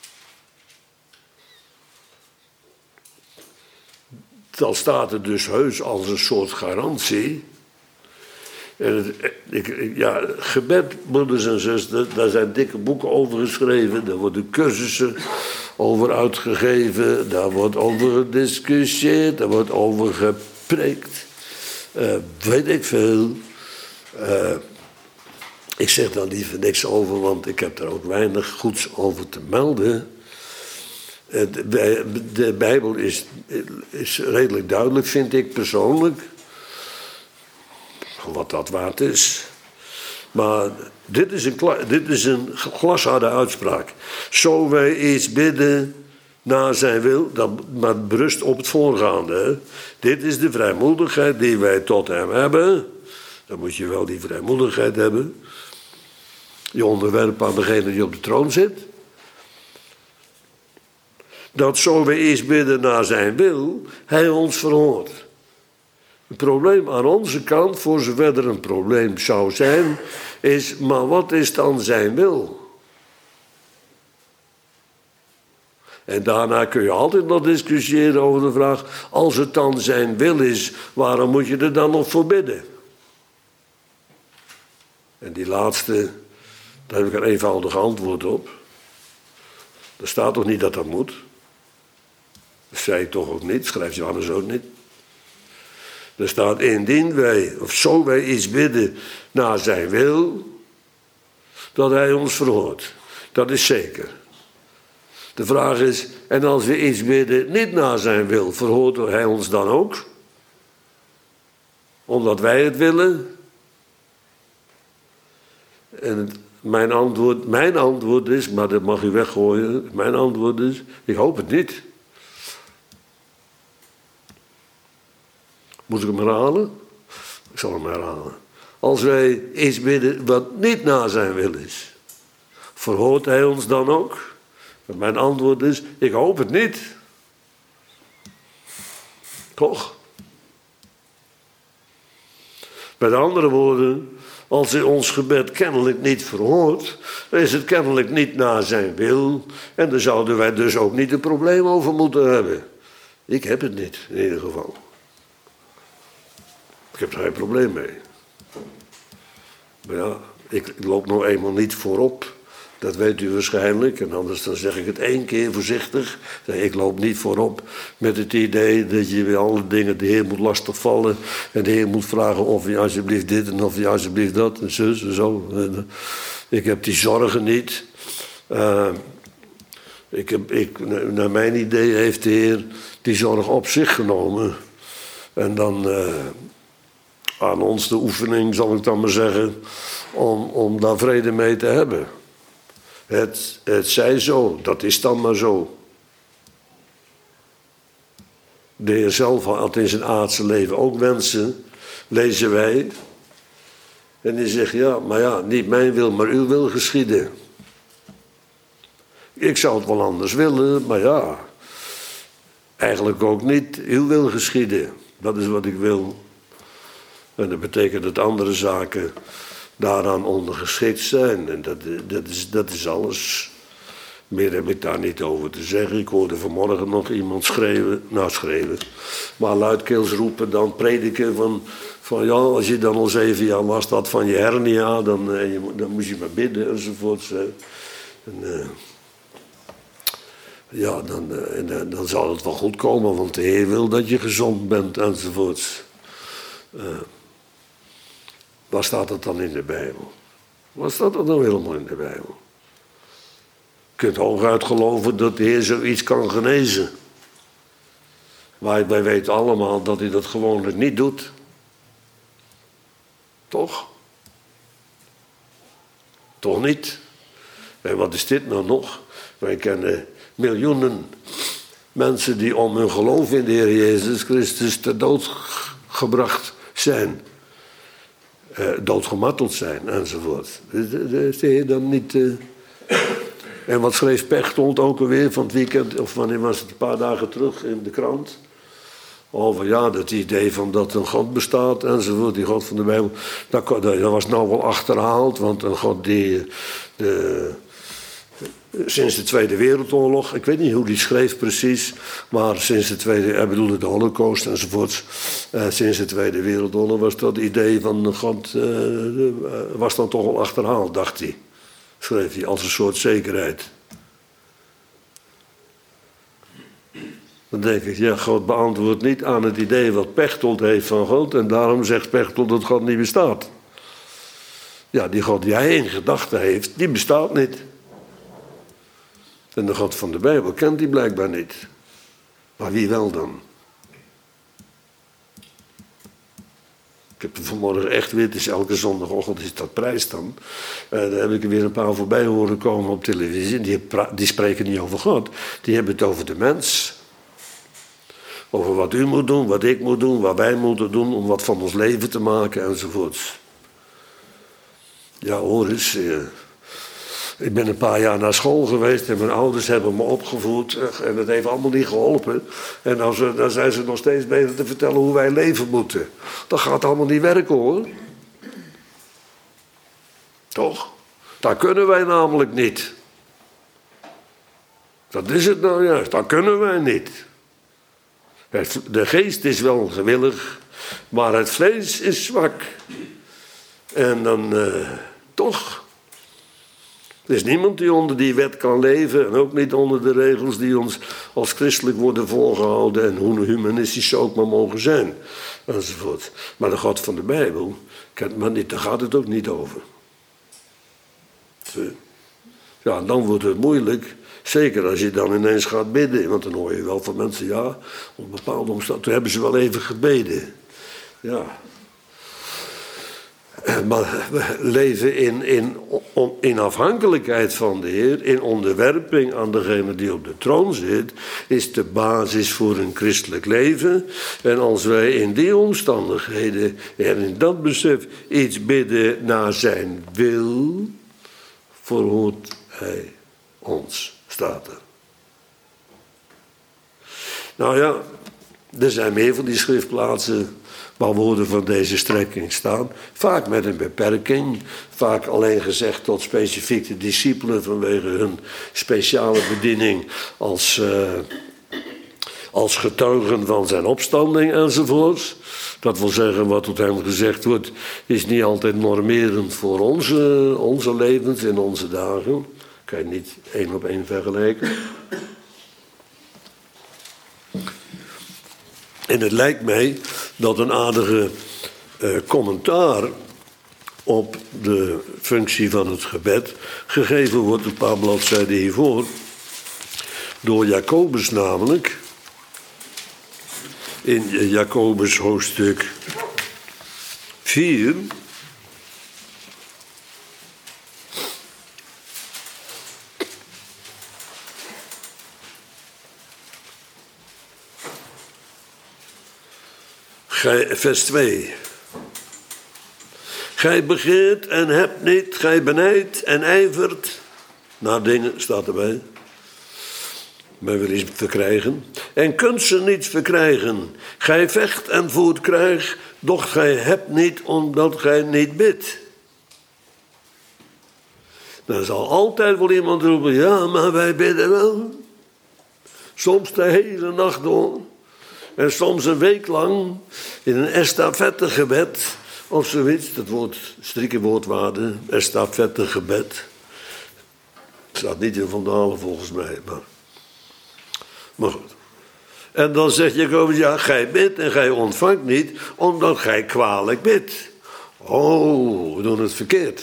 Dan staat er dus heus als een soort garantie. En het, ik, ja, gebed, moeders en zusters, daar zijn dikke boeken over geschreven. Daar worden cursussen over uitgegeven. Daar wordt over gediscussieerd. Daar wordt over gepreekt. Uh, weet ik veel. Uh, ik zeg daar liever niks over, want ik heb er ook weinig goeds over te melden. De Bijbel is, is redelijk duidelijk, vind ik persoonlijk. Wat dat waard is. Maar dit is een, dit is een glasharde uitspraak. Zo wij iets bidden naar zijn wil, dat maar berust op het voorgaande. Hè? Dit is de vrijmoedigheid die wij tot hem hebben. Dan moet je wel die vrijmoedigheid hebben. Je onderwerpen aan degene die op de troon zit. Dat zo wij iets bidden naar zijn wil, hij ons verhoort. Het probleem aan onze kant, voor zover er een probleem zou zijn, is, maar wat is dan zijn wil? En daarna kun je altijd nog discussiëren over de vraag, als het dan zijn wil is, waarom moet je er dan nog voor bidden? En die laatste, daar heb ik een eenvoudig antwoord op. Er staat toch niet dat dat moet? Dat zei ik toch ook niet, schrijft Johannes ook niet. Er staat, indien wij, of zo wij iets bidden naar zijn wil, dat hij ons verhoort. Dat is zeker. De vraag is, en als we iets bidden niet naar zijn wil, verhoort hij ons dan ook? Omdat wij het willen? En het, mijn, antwoord, mijn antwoord is, maar dat mag u weggooien, mijn antwoord is, ik hoop het niet. Moet ik hem herhalen? Ik zal hem herhalen. Als wij iets bidden wat niet naar zijn wil is, verhoort hij ons dan ook? Mijn antwoord is, ik hoop het niet. Toch? Met andere woorden, als hij ons gebed kennelijk niet verhoort, dan is het kennelijk niet naar zijn wil. En daar zouden wij dus ook niet een probleem over moeten hebben. Ik heb het niet, in ieder geval. Ik heb er geen probleem mee. Maar ja, ik loop nou eenmaal niet voorop. Dat weet u waarschijnlijk. En anders dan zeg ik het één keer voorzichtig. Ik loop niet voorop met het idee dat je bij alle dingen de Heer moet lastigvallen. En de Heer moet vragen of hij alsjeblieft dit en of hij alsjeblieft dat. En zus en zo. Ik heb die zorgen niet. Uh, ik heb, ik, naar mijn idee heeft de Heer die zorg op zich genomen. En dan... Uh, aan ons de oefening, zal ik dan maar zeggen, om, om daar vrede mee te hebben. Het, het zij zo, dat is dan maar zo. De Heer zelf had in zijn aardse leven ook wensen, lezen wij. En die zegt, ja, maar ja, niet mijn wil, maar uw wil geschieden. Ik zou het wel anders willen, maar ja, eigenlijk ook niet uw wil geschieden. Dat is wat ik wil. En dat betekent dat andere zaken daaraan ondergeschikt zijn. En dat, dat, is, dat is alles. Meer heb ik daar niet over te zeggen. Ik hoorde vanmorgen nog iemand schreeuwen, nou schreeuwen, maar luidkeels roepen, dan prediken van, van ja, als je dan al zeven jaar last had van je hernia, dan, en je, dan moest je maar bidden enzovoort. En, uh, ja, dan, uh, en, uh, dan zal het wel goed komen, want de Heer wil dat je gezond bent enzovoort. Uh, Waar staat dat dan in de Bijbel? Waar staat dat nou helemaal in de Bijbel? Je kunt hooguit geloven dat de Heer zoiets kan genezen. Maar wij weten allemaal dat hij dat gewoonlijk niet doet. Toch? Toch niet? En wat is dit nou nog? Wij kennen miljoenen mensen die om hun geloof in de Heer Jezus Christus ter dood gebracht zijn. Uh, doodgemarteld zijn enzovoort. Is de Heer dan niet... Uh... En wat schreef Pechtold ook alweer van het weekend, of wanneer was het, een paar dagen terug in de krant? Over ja, dat idee van dat een God bestaat enzovoort, die God van de Bijbel. Dat, dat was nou wel achterhaald, want een God die... De, sinds de Tweede Wereldoorlog, ik weet niet hoe die schreef precies, maar sinds de Tweede, ik bedoelde de Holocaust enzovoorts, uh, sinds de Tweede Wereldoorlog was dat idee van God, uh, was dan toch wel achterhaald, dacht hij. Schreef hij als een soort zekerheid. Dan denk ik, ja, God beantwoordt niet aan het idee wat Pechtold heeft van God en daarom zegt Pechtold dat God niet bestaat. Ja, die God die hij in gedachten heeft, die bestaat niet. En de God van de Bijbel kent hij blijkbaar niet. Maar wie wel dan? Ik heb er vanmorgen echt weer, het is elke zondagochtend is dat prijs dan. Uh, daar heb ik er weer een paar voorbij horen komen op televisie. Die, pra- die spreken niet over God, die hebben het over de mens. Over wat u moet doen, wat ik moet doen, wat wij moeten doen om wat van ons leven te maken enzovoorts. Ja, hoor eens. Uh, Ik ben een paar jaar naar school geweest en mijn ouders hebben me opgevoed en dat heeft allemaal niet geholpen. En dan, ze, dan zijn ze nog steeds bezig te vertellen hoe wij leven moeten. Dat gaat allemaal niet werken hoor. Toch? Dat kunnen wij namelijk niet. Dat is het nou juist, dat kunnen wij niet. De geest is wel gewillig, maar het vlees is zwak. En dan uh, toch... Er is niemand die onder die wet kan leven en ook niet onder de regels die ons als christelijk worden voorgehouden en hoe humanistisch ze ook maar mogen zijn, enzovoort. Maar de God van de Bijbel kent men niet, daar gaat het ook niet over. Ja, dan wordt het moeilijk, zeker als je dan ineens gaat bidden, want dan hoor je wel van mensen, ja, op bepaalde omstandigheden, toen hebben ze wel even gebeden. Ja. Maar we leven in, in, in afhankelijkheid van de Heer, in onderwerping aan degene die op de troon zit, is de basis voor een christelijk leven. En als wij in die omstandigheden en in dat besef iets bidden naar zijn wil, verhoort hij ons, staat er. Nou ja, er zijn meer van die schriftplaatsen waar woorden van deze strekking staan. Vaak met een beperking. Vaak alleen gezegd tot specifiek de discipelen vanwege hun speciale bediening als, uh, als getuigen van zijn opstanding enzovoorts. Dat wil zeggen, wat tot hem gezegd wordt, is niet altijd normerend voor onze, onze levens in onze dagen. Kan je niet één op één vergelijken. En het lijkt mij dat een aardige uh, commentaar op de functie van het gebed gegeven wordt, een paar bladzijden hiervoor, door Jacobus namelijk, in Jacobus hoofdstuk vier... vers twee. Gij begeert en hebt niet, gij benijdt en ijvert naar dingen, staat erbij. Men wil iets verkrijgen. En kunt ze niet verkrijgen. Gij vecht en voert krijg, doch gij hebt niet omdat gij niet bidt. Dan zal altijd wel iemand roepen, ja, maar wij bidden wel. Soms de hele nacht door. En soms een week lang in een estafettegebed of zoiets. Dat woord, striekenwoordwaarde, estafettegebed. Het staat niet in Van Dalen volgens mij. Maar, maar goed. En dan zegt Jacobus, ja, gij bidt en gij ontvangt niet, omdat gij kwalijk bidt. Oh, we doen het verkeerd.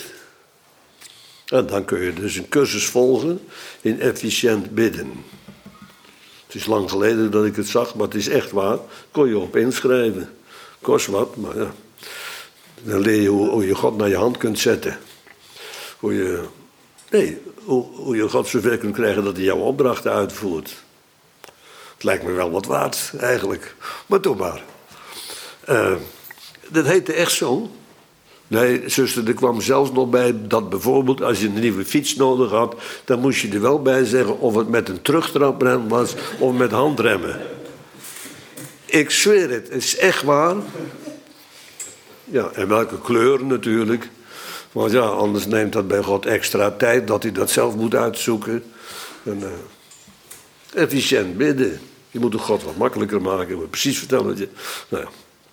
En dan kun je dus een cursus volgen in efficiënt bidden. Het is lang geleden dat ik het zag, maar het is echt waar. Kon je op inschrijven. Kost wat, maar ja. Dan leer je hoe, hoe je God naar je hand kunt zetten. Hoe je, nee, hoe, hoe je God zover kunt krijgen dat hij jouw opdrachten uitvoert. Het lijkt me wel wat waard, eigenlijk. Maar doe maar. Uh, dat heette echt zo. Nee, zuster, er kwam zelfs nog bij dat bijvoorbeeld als je een nieuwe fiets nodig had, dan moest je er wel bij zeggen of het met een terugtraprem was of met handremmen. Ik zweer het, het is echt waar. Ja, en welke kleur natuurlijk. Want ja, anders neemt dat bij God extra tijd dat hij dat zelf moet uitzoeken. En, uh, efficiënt bidden. Je moet het God wat makkelijker maken. Ik moet precies vertellen wat je... Nou ja.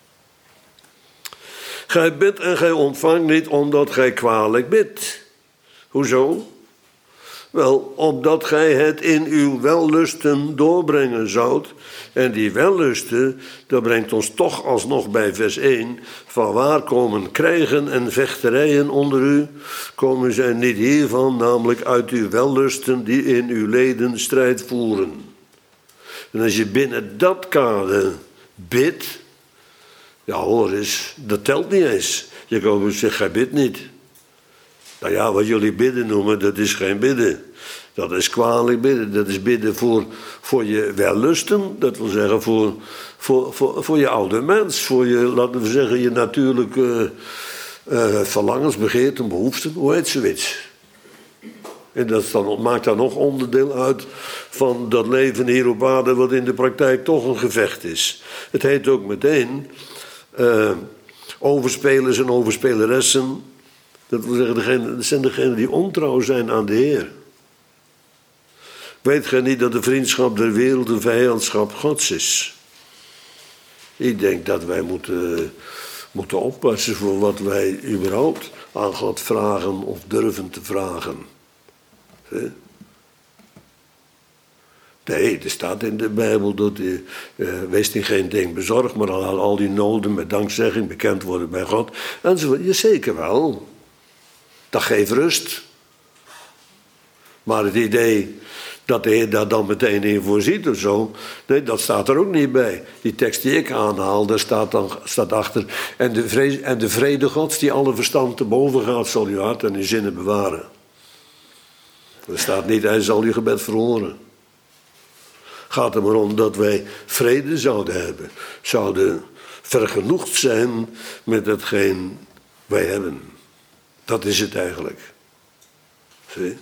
Gij bidt en gij ontvangt niet omdat gij kwalijk bidt. Hoezo? Wel, opdat gij het in uw wellusten doorbrengen zoudt. En die wellusten, dat brengt ons toch alsnog bij vers één. Van waar komen krijgen en vechterijen onder u? Komen zij niet hiervan, namelijk uit uw wellusten die in uw leden strijd voeren. En als je binnen dat kader bidt, ja hoor eens, dat telt niet eens. Jacobus zegt, gij bidt niet. Nou ja, wat jullie bidden noemen, dat is geen bidden. Dat is kwalijk bidden. Dat is bidden voor, voor je wellusten. Dat wil zeggen voor, voor, voor, voor je oude mens. Voor je, laten we zeggen, je natuurlijke uh, verlangens, begeerten, behoeften. Hoe heet zoiets? En dat dan, maakt dan nog onderdeel uit van dat leven hier op aarde, wat in de praktijk toch een gevecht is. Het heet ook meteen uh, overspelers en overspeleressen. Dat wil zeggen, degene, dat zijn degenen die ontrouw zijn aan de Heer. Weet gij niet dat de vriendschap der wereld de vijandschap Gods is? Ik denk dat wij moeten, moeten oppassen voor wat wij überhaupt aan God vragen of durven te vragen. Nee, er staat in de Bijbel dat uh, wees in geen ding bezorgd, maar al, al die noden met dankzegging bekend worden bij God. Enzovoort. Ja, zeker wel. Dat geeft rust. Maar het idee dat de Heer daar dan meteen in voorziet of zo, nee, dat staat er ook niet bij. Die tekst die ik aanhaal, daar staat, dan, staat achter. En de, vrees, en de vrede Gods die alle verstand te boven gaat, zal uw hart en uw zinnen bewaren. Er staat niet, hij zal uw gebed verhoren. Gaat er maar om dat wij vrede zouden hebben. Zouden vergenoegd zijn met hetgeen wij hebben. Dat is het eigenlijk. Zie?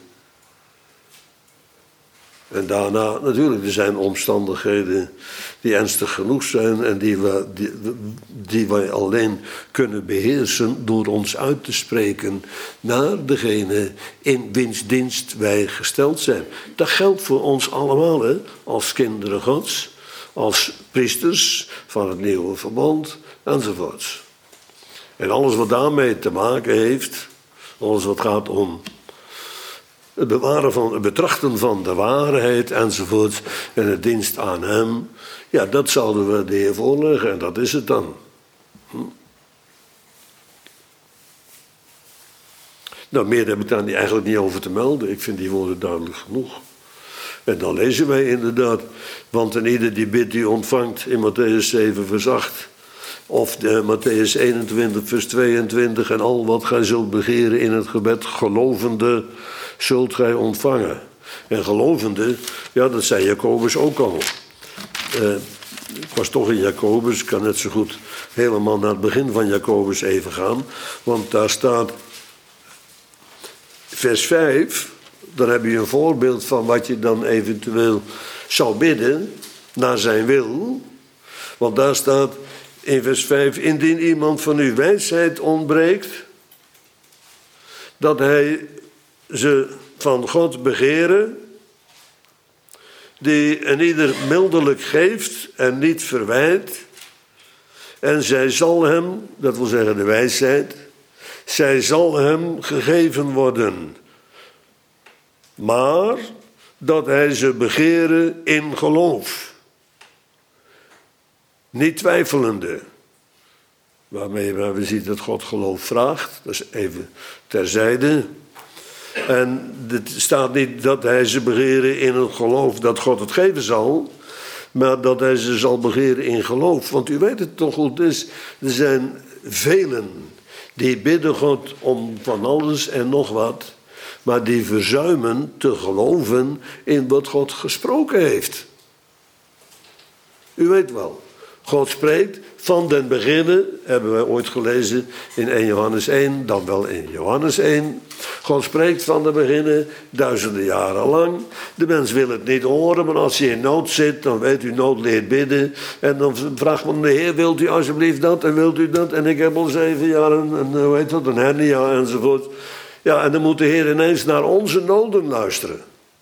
En daarna, natuurlijk, er zijn omstandigheden die ernstig genoeg zijn en die, we, die, die wij alleen kunnen beheersen door ons uit te spreken naar degene in wiens dienst wij gesteld zijn. Dat geldt voor ons allemaal, hè? Als kinderen Gods, als priesters van het nieuwe verbond enzovoorts. En alles wat daarmee te maken heeft, alles wat gaat om het bewaren van, het betrachten van de waarheid enzovoort en het dienst aan hem, ja, dat zouden we de Heer voorleggen en dat is het dan. Hm? Nou, meer heb ik daar eigenlijk niet over te melden. Ik vind die woorden duidelijk genoeg. En dan lezen wij inderdaad, want een ieder die bidt, die ontvangt in Matthäus zeven vers acht. Of de Matthäus eenentwintig vers tweeëntwintig, en al wat gij zult begeren in het gebed, gelovende, zult gij ontvangen. En gelovende, ja, dat zei Jacobus ook al. Uh, ik was toch in Jacobus, ik kan net zo goed helemaal naar het begin van Jacobus even gaan. Want daar staat vers vijf, dan heb je een voorbeeld van wat je dan eventueel zou bidden naar zijn wil. Want daar staat in vers vijf, indien iemand van u wijsheid ontbreekt, dat hij ze van God begeren, die een ieder mildelijk geeft en niet verwijt, en zij zal hem, dat wil zeggen de wijsheid, zij zal hem gegeven worden, maar dat hij ze begeren in geloof, niet twijfelende. Waarmee we zien dat God geloof vraagt. Dat is even terzijde. En het staat niet dat hij ze begeren in het geloof dat God het geven zal. maar dat hij ze zal begeren in geloof. Want u weet het toch goed is, er zijn velen die bidden God om van alles en nog wat, maar die verzuimen te geloven in wat God gesproken heeft. U weet wel, God spreekt van den beginnen, hebben wij ooit gelezen in Eerste Johannes één, dan wel in Johannes één. God spreekt van den beginnen, duizenden jaren lang. De mens wil het niet horen, maar als je in nood zit, dan weet u, nood leert bidden. En dan vraagt men de Heer, wilt u alsjeblieft dat en wilt u dat? En ik heb al zeven jaar een, een, hoe heet dat, een hernia enzovoort. Ja, en dan moet de Heer ineens naar onze noden luisteren.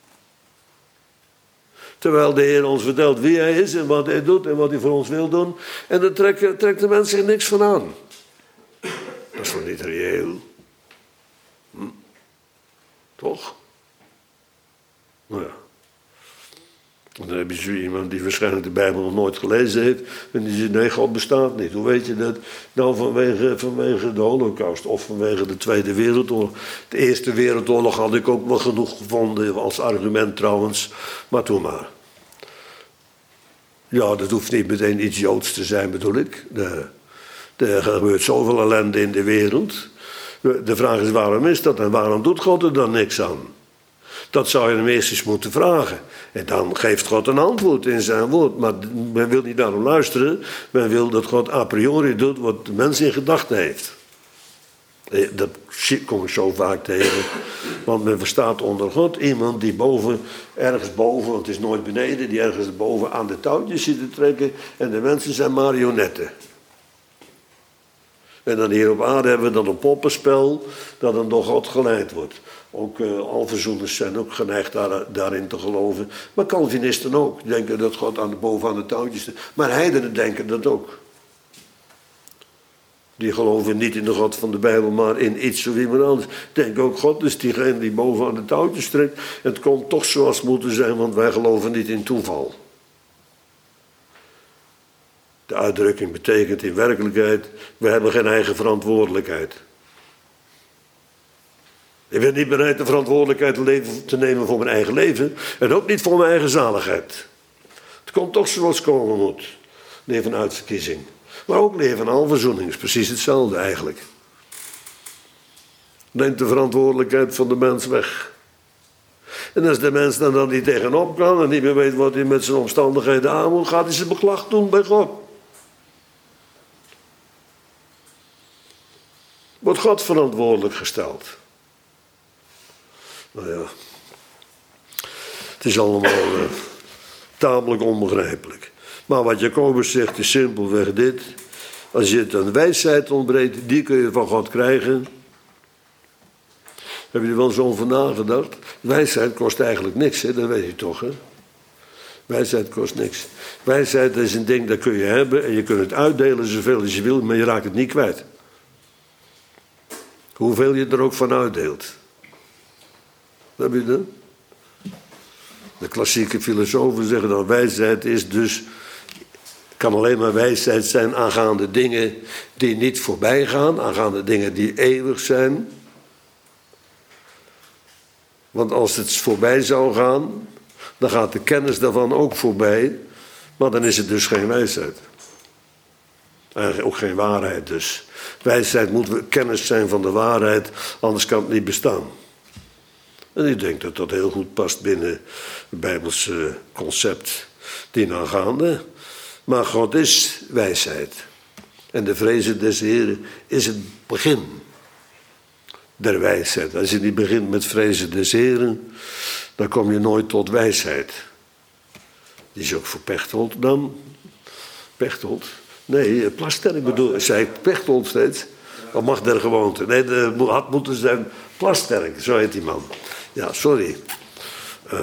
Terwijl de Heer ons vertelt wie hij is en wat hij doet en wat hij voor ons wil doen. En dan trekt, trekt de mens zich niks van aan. Dat is toch niet reëel? Hm? Toch? Nou ja. En dan heb je zo iemand die waarschijnlijk de Bijbel nog nooit gelezen heeft. En die zegt, nee, God bestaat niet. Hoe weet je dat? Nou, vanwege, vanwege de Holocaust of vanwege de Tweede Wereldoorlog. De Eerste Wereldoorlog had ik ook wel genoeg gevonden als argument trouwens. Maar toen maar. Ja, dat hoeft niet meteen iets Joods te zijn, bedoel ik. De, de, er gebeurt zoveel ellende in de wereld. De vraag is, waarom is dat en waarom doet God er dan niks aan? Dat zou je hem eerst eens moeten vragen. En dan geeft God een antwoord in zijn woord. Maar men wil niet daarom luisteren. Men wil dat God a priori doet wat de mens in gedachten heeft. Dat kom ik zo vaak tegen. Want men verstaat onder God iemand die boven, ergens boven, want het is nooit beneden, die ergens boven aan de touwtjes zit te trekken. En de mensen zijn marionetten. En dan hier op aarde hebben we dan een poppenspel dat dan door God geleid wordt. Ook uh, alverzoeners zijn ook geneigd daar, daarin te geloven. Maar Calvinisten ook. Die denken dat God aan de, boven aan de touwtjes zit. Maar heidenen denken dat ook. Die geloven niet in de God van de Bijbel, maar in iets of iemand anders. Denken ook, God is diegene die boven aan de touwtjes trekt. Het kon toch zoals het moeten zijn, want wij geloven niet in toeval. De uitdrukking betekent in werkelijkheid, we hebben geen eigen verantwoordelijkheid. Ik ben niet bereid de verantwoordelijkheid te nemen voor mijn eigen leven en ook niet voor mijn eigen zaligheid. Het komt toch zoals het komen moet. Leven van uitverkiezing. Maar ook leven van alverzoening is precies hetzelfde eigenlijk. Neemt de verantwoordelijkheid van de mens weg. En als de mens dan, dan niet tegenop kan en niet meer weet wat hij met zijn omstandigheden aan moet, gaat hij zijn beklag doen bij God. Wordt God verantwoordelijk gesteld. Nou ja, het is allemaal uh, tamelijk onbegrijpelijk. Maar wat Jacobus zegt is simpelweg dit. Als je het aan wijsheid ontbreekt, die kun je van God krijgen. Heb je er wel zo over nagedacht? Wijsheid kost eigenlijk niks, hè? Dat weet je toch, hè? Wijsheid kost niks. Wijsheid is een ding dat kun je hebben en je kunt het uitdelen zoveel als je wil, maar je raakt het niet kwijt. Hoeveel je er ook van uitdeelt. Heb je dat? De klassieke filosofen zeggen dan wijsheid is dus, kan alleen maar wijsheid zijn aangaande dingen die niet voorbij gaan, aangaande dingen die eeuwig zijn. Want als het voorbij zou gaan, dan gaat de kennis daarvan ook voorbij, maar dan is het dus geen wijsheid. Eigenlijk ook geen waarheid dus. Wijsheid moet kennis zijn van de waarheid, anders kan het niet bestaan. En ik denk dat dat heel goed past binnen het Bijbelse concept dienaangaande. Maar God is wijsheid. En de vrezen des Heren is het begin der wijsheid. Als je niet begint met vrezen des Heren, dan kom je nooit tot wijsheid. Die is ook voor Pechtold dan. Pechtold? Nee, Plasterk bedoel, zei ik Pechtold steeds. Of mag der gewoonte? Nee, het had moeten zijn Plasterk, zo heet die man. Ja, sorry. Uh,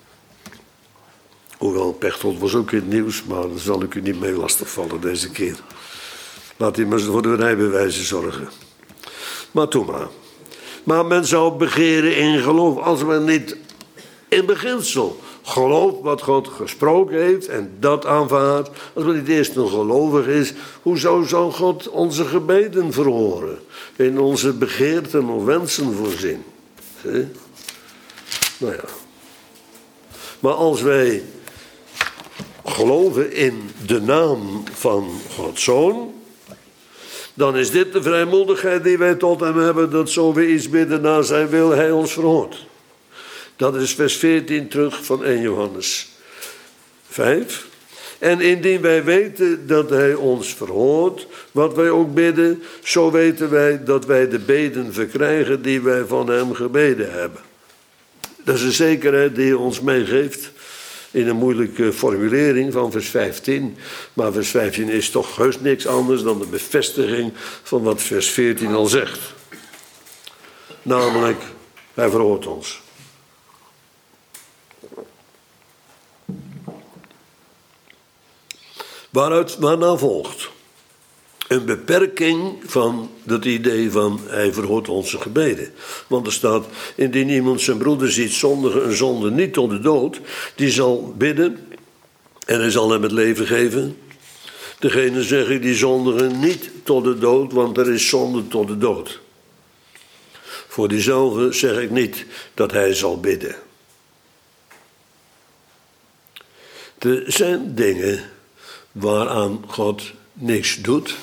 hoewel Pechtold was ook in het nieuws, maar daar zal ik u niet mee lastigvallen deze keer. Laat hij maar voor de rijbewijzen zorgen. Maar toe maar. Maar men zou begeren in geloof, als men niet in beginsel gelooft wat God gesproken heeft en dat aanvaardt. Als men niet eerst een gelovig is, hoezo zou God onze gebeden verhoren? In onze begeerten of wensen voorzien. Zie? Nou ja. Maar als wij geloven in de naam van Gods Zoon, dan is dit de vrijmoedigheid die wij tot hem hebben, dat zo we iets bidden naar zijn wil, hij ons verhoort. Dat is vers veertien terug van eerste Johannes vijf. En indien wij weten dat hij ons verhoort, wat wij ook bidden, zo weten wij dat wij de beden verkrijgen die wij van hem gebeden hebben. Dat is een zekerheid die hij ons meegeeft in een moeilijke formulering van vers vijftien. Maar vers vijftien is toch heus niks anders dan de bevestiging van wat vers veertien al zegt. Namelijk, hij verhoort ons. Waaruit, waarna volgt een beperking van het idee van hij verhoort onze gebeden. Want er staat, indien iemand zijn broeder ziet zondigen een zonde niet tot de dood, die zal bidden en hij zal hem het leven geven. Degene zeg ik die zondigen niet tot de dood, want er is zonde tot de dood. Voor diezelfde zeg ik niet dat hij zal bidden. Er zijn dingen waaraan God niks doet.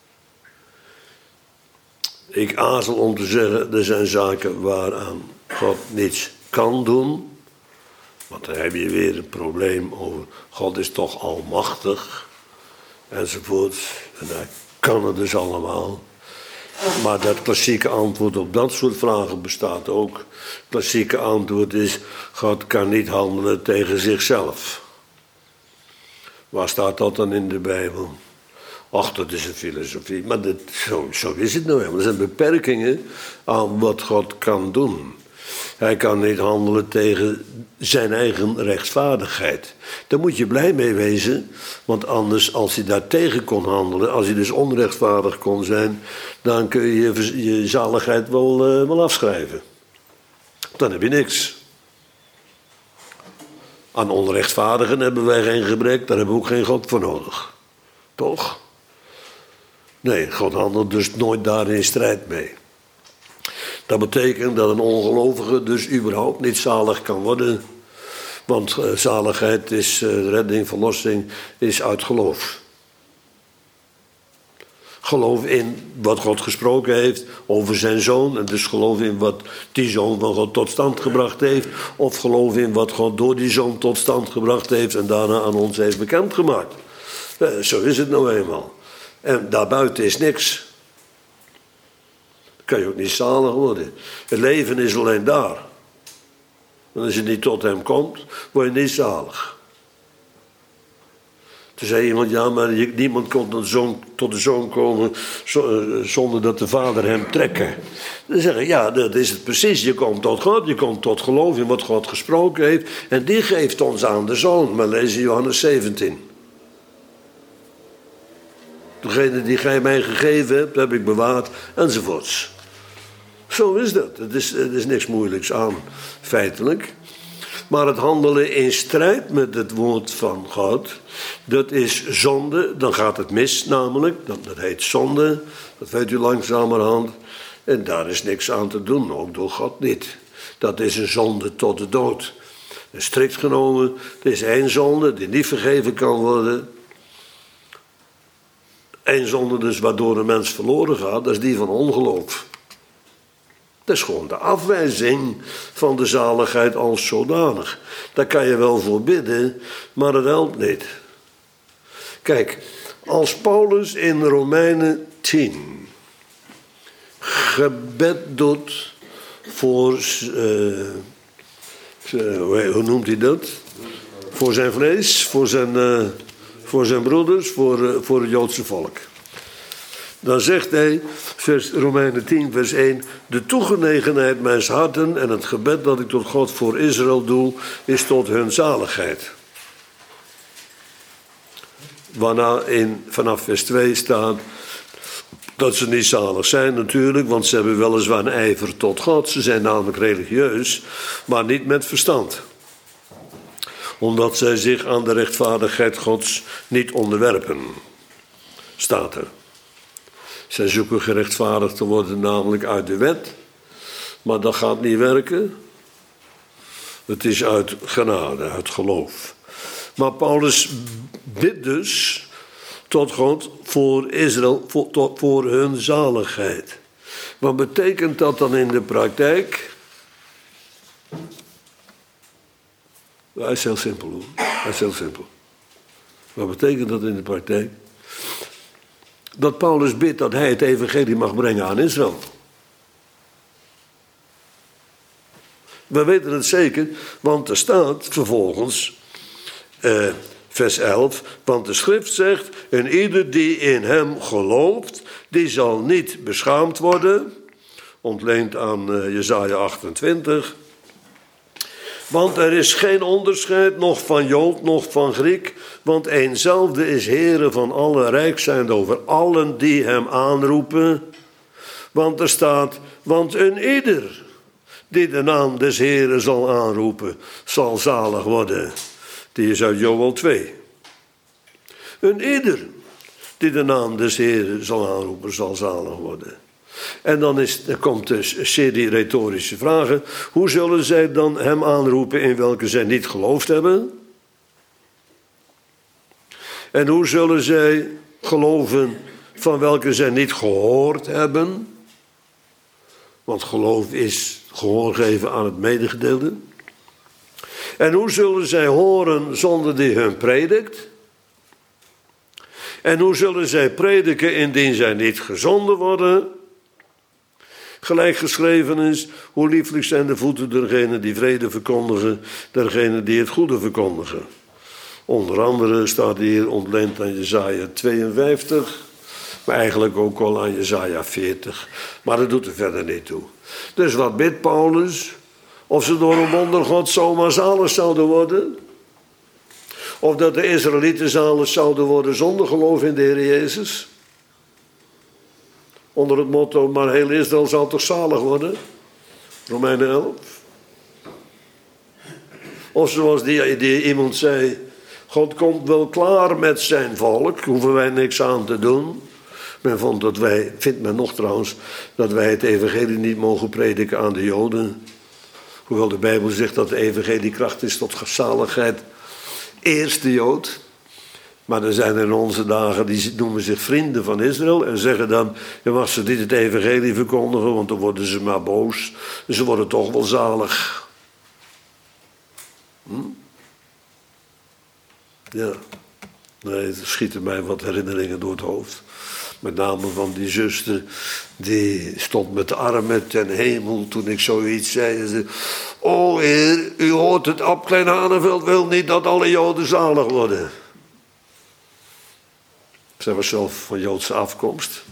Ik aarzel om te zeggen, er zijn zaken waaraan God niets kan doen. Want dan heb je weer een probleem over, God is toch almachtig, enzovoort. En hij kan het dus allemaal. Maar dat klassieke antwoord op dat soort vragen bestaat ook. Het klassieke antwoord is, God kan niet handelen tegen zichzelf. Waar staat dat dan in de Bijbel? Ach, dat is een filosofie. Maar dat, zo, zo is het nou helemaal. Er zijn beperkingen aan wat God kan doen. Hij kan niet handelen tegen zijn eigen rechtvaardigheid. Daar moet je blij mee wezen. Want anders, als hij daar tegen kon handelen, als hij dus onrechtvaardig kon zijn, dan kun je je, je zaligheid wel, uh, wel afschrijven. Dan heb je niks. Aan onrechtvaardigen hebben wij geen gebrek, daar hebben we ook geen God voor nodig. Toch? Nee, God handelt dus nooit daar in strijd mee. Dat betekent dat een ongelovige dus überhaupt niet zalig kan worden. Want uh, zaligheid is, uh, redding, verlossing, is uit geloof. Geloof in wat God gesproken heeft over zijn zoon. En dus geloof in wat die zoon van God tot stand gebracht heeft. Of geloof in wat God door die zoon tot stand gebracht heeft en daarna aan ons heeft bekendgemaakt. Uh, zo is het nou eenmaal. En daarbuiten is niks. Kan je ook niet zalig worden. Het leven is alleen daar. En als je niet tot hem komt, word je niet zalig. Toen zei iemand, ja, maar niemand kon tot de zoon, tot de zoon komen zonder dat de vader hem trekken. Dan zeggen, ja, dat is het precies. Je komt tot God, je komt tot geloof in wat God gesproken heeft. En die geeft ons aan de zoon. Maar lees in Johannes zeventien. Degene die gij mij gegeven hebt, heb ik bewaard, enzovoorts. Zo is dat. Het is, het is niks moeilijks aan, feitelijk. Maar het handelen in strijd met het woord van God, dat is zonde. Dan gaat het mis namelijk. Dat, dat heet zonde. Dat weet u langzamerhand. En daar is niks aan te doen, ook door God niet. Dat is een zonde tot de dood. En strikt genomen, er is één zonde die niet vergeven kan worden. Eén zonde dus waardoor een mens verloren gaat, dat is die van ongeloof. Dat is gewoon de afwijzing van de zaligheid als zodanig. Daar kan je wel voor bidden, maar dat helpt niet. Kijk, als Paulus in Romeinen tien gebed doet voor, uh, hoe noemt hij dat? Voor zijn vlees, voor zijn, uh, voor zijn broeders, voor, uh, voor het Joodse volk. Dan zegt hij, vers Romeinen tien, vers één... de toegenegenheid mijns harten en het gebed dat ik tot God voor Israël doe, is tot hun zaligheid. Waarna in, vanaf vers twee staat dat ze niet zalig zijn natuurlijk, want ze hebben weliswaar een ijver tot God. Ze zijn namelijk religieus, maar niet met verstand. Omdat zij zich aan de rechtvaardigheid Gods niet onderwerpen, staat er. Zij zoeken gerechtvaardigd te worden, namelijk uit de wet. Maar dat gaat niet werken. Het is uit genade, uit geloof. Maar Paulus bidt dus tot God voor Israël, voor, tot, voor hun zaligheid. Wat betekent dat dan in de praktijk? Dat is heel simpel hoor. Dat is heel simpel. Wat betekent dat in de praktijk? Dat Paulus bidt dat hij het evangelie mag brengen aan Israël. We weten het zeker, want er staat vervolgens, eh, vers elf, want de schrift zegt, en ieder die in hem gelooft, die zal niet beschaamd worden, ontleend aan eh, Jesaja achtentwintig. Want er is geen onderscheid, nog van Jood, nog van Griek, want eenzelfde is Heere van alle, rijk zijnde over allen die hem aanroepen. Want er staat, want een ieder die de naam des Heeren zal aanroepen, zal zalig worden. Die is uit Joël twee. Een ieder die de naam des Heeren zal aanroepen, zal zalig worden. En dan is, er komt dus een serie retorische vragen. Hoe zullen zij dan hem aanroepen in welke zij niet geloofd hebben? En hoe zullen zij geloven van welke zij niet gehoord hebben? Want geloof is gehoor geven aan het medegedeelde. En hoe zullen zij horen zonder die hun predikt? En hoe zullen zij prediken indien zij niet gezonden worden? Gelijk geschreven is, hoe lieflijk zijn de voeten dergenen die vrede verkondigen, dergenen die het goede verkondigen. Onder andere staat hier ontleend aan Jesaja tweeënvijftig, maar eigenlijk ook al aan Jesaja veertig. Maar dat doet er verder niet toe. Dus wat bidt Paulus? Of ze door een wonder God zomaar zalig zouden worden? Of dat de Israëlieten zalig zouden worden zonder geloof in de Heer Jezus? Onder het motto, maar heel Israël zal toch zalig worden? Romeinen elf. Of zoals die, die iemand zei, God komt wel klaar met zijn volk, hoeven wij niks aan te doen. Men vond dat wij, vindt men nog trouwens, dat wij het evangelie niet mogen prediken aan de Joden. Hoewel de Bijbel zegt dat de evangelie kracht is tot zaligheid. Eerst de Jood. Maar er zijn er in onze dagen, die noemen zich vrienden van Israël en zeggen dan, je mag ze niet het evangelie verkondigen, want dan worden ze maar boos. En ze worden toch wel zalig. Hm? Ja, nee, er schieten mij wat herinneringen door het hoofd. Met name van die zuster, die stond met de armen ten hemel toen ik zoiets zei. En zei, o Heer, u hoort het op, Klein Haneveld wil niet dat alle Joden zalig worden. Zij was zelf van Joodse afkomst.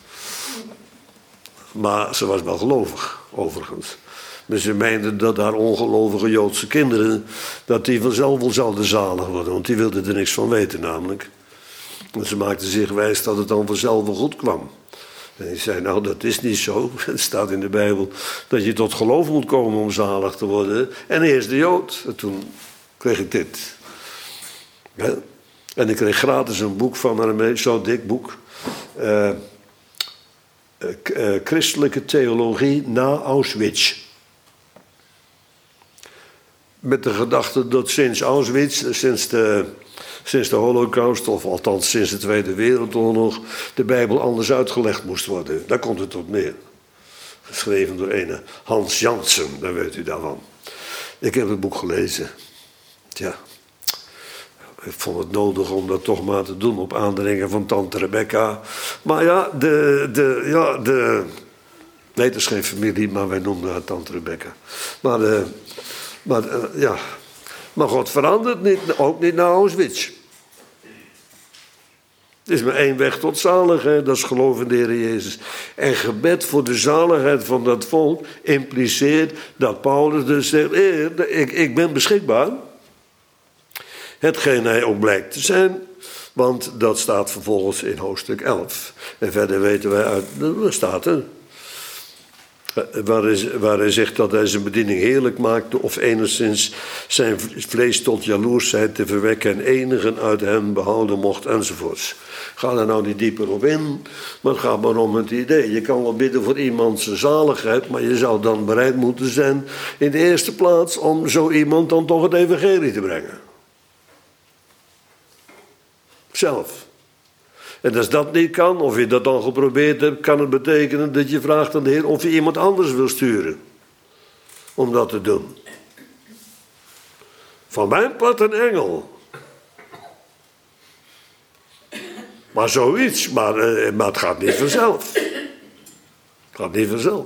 Maar ze was wel gelovig, overigens. Maar ze meende dat haar ongelovige Joodse kinderen, dat die vanzelf wel zouden zalig worden. Want die wilden er niks van weten namelijk. En ze maakte zich wijs dat het dan vanzelf wel goed kwam. En die zei, nou dat is niet zo. Het staat in de Bijbel dat je tot geloof moet komen om zalig te worden. En eerst de Jood. En toen kreeg ik dit. Ja. En ik kreeg gratis een boek van haar mee, zo'n dik boek. Uh, uh, uh, Christelijke theologie na Auschwitz. Met de gedachte dat sinds Auschwitz, sinds de, sinds de Holocaust, of althans sinds de Tweede Wereldoorlog, de Bijbel anders uitgelegd moest worden. Daar komt het tot neer. Geschreven door een Hans Jansen, daar weet u daarvan. Ik heb het boek gelezen. Tja. Ik vond het nodig om dat toch maar te doen op aandringen van tante Rebecca. Maar ja, de, de, ja, de... Nee, het is geen familie, maar wij noemden haar tante Rebecca. Maar, de, maar uh, ja... Maar God verandert niet, ook niet naar Auschwitz. Het is maar één weg tot zaligheid, dat is geloof in de Heer Jezus. En gebed voor de zaligheid van dat volk impliceert dat Paulus dus zegt, Heer, ik, ik ben beschikbaar. Hetgeen hij ook blijkt te zijn, want dat staat vervolgens in hoofdstuk elf. En verder weten wij uit, daar staat er, waar hij, waar hij zegt dat hij zijn bediening heerlijk maakte, of enigszins zijn vlees tot jaloersheid te verwekken en enigen uit hem behouden mocht, enzovoorts. Ga daar nou niet dieper op in, maar het gaat maar om het idee. Je kan wel bidden voor iemand zijn zaligheid, maar je zou dan bereid moeten zijn in de eerste plaats om zo iemand dan toch het evangelie te brengen. Zelf. En als dat niet kan, of je dat dan geprobeerd hebt, kan het betekenen dat je vraagt aan de Heer of je iemand anders wil sturen. Om dat te doen. Van mijn part een engel. Maar zoiets, maar, uh, maar het gaat niet vanzelf. Het gaat niet vanzelf.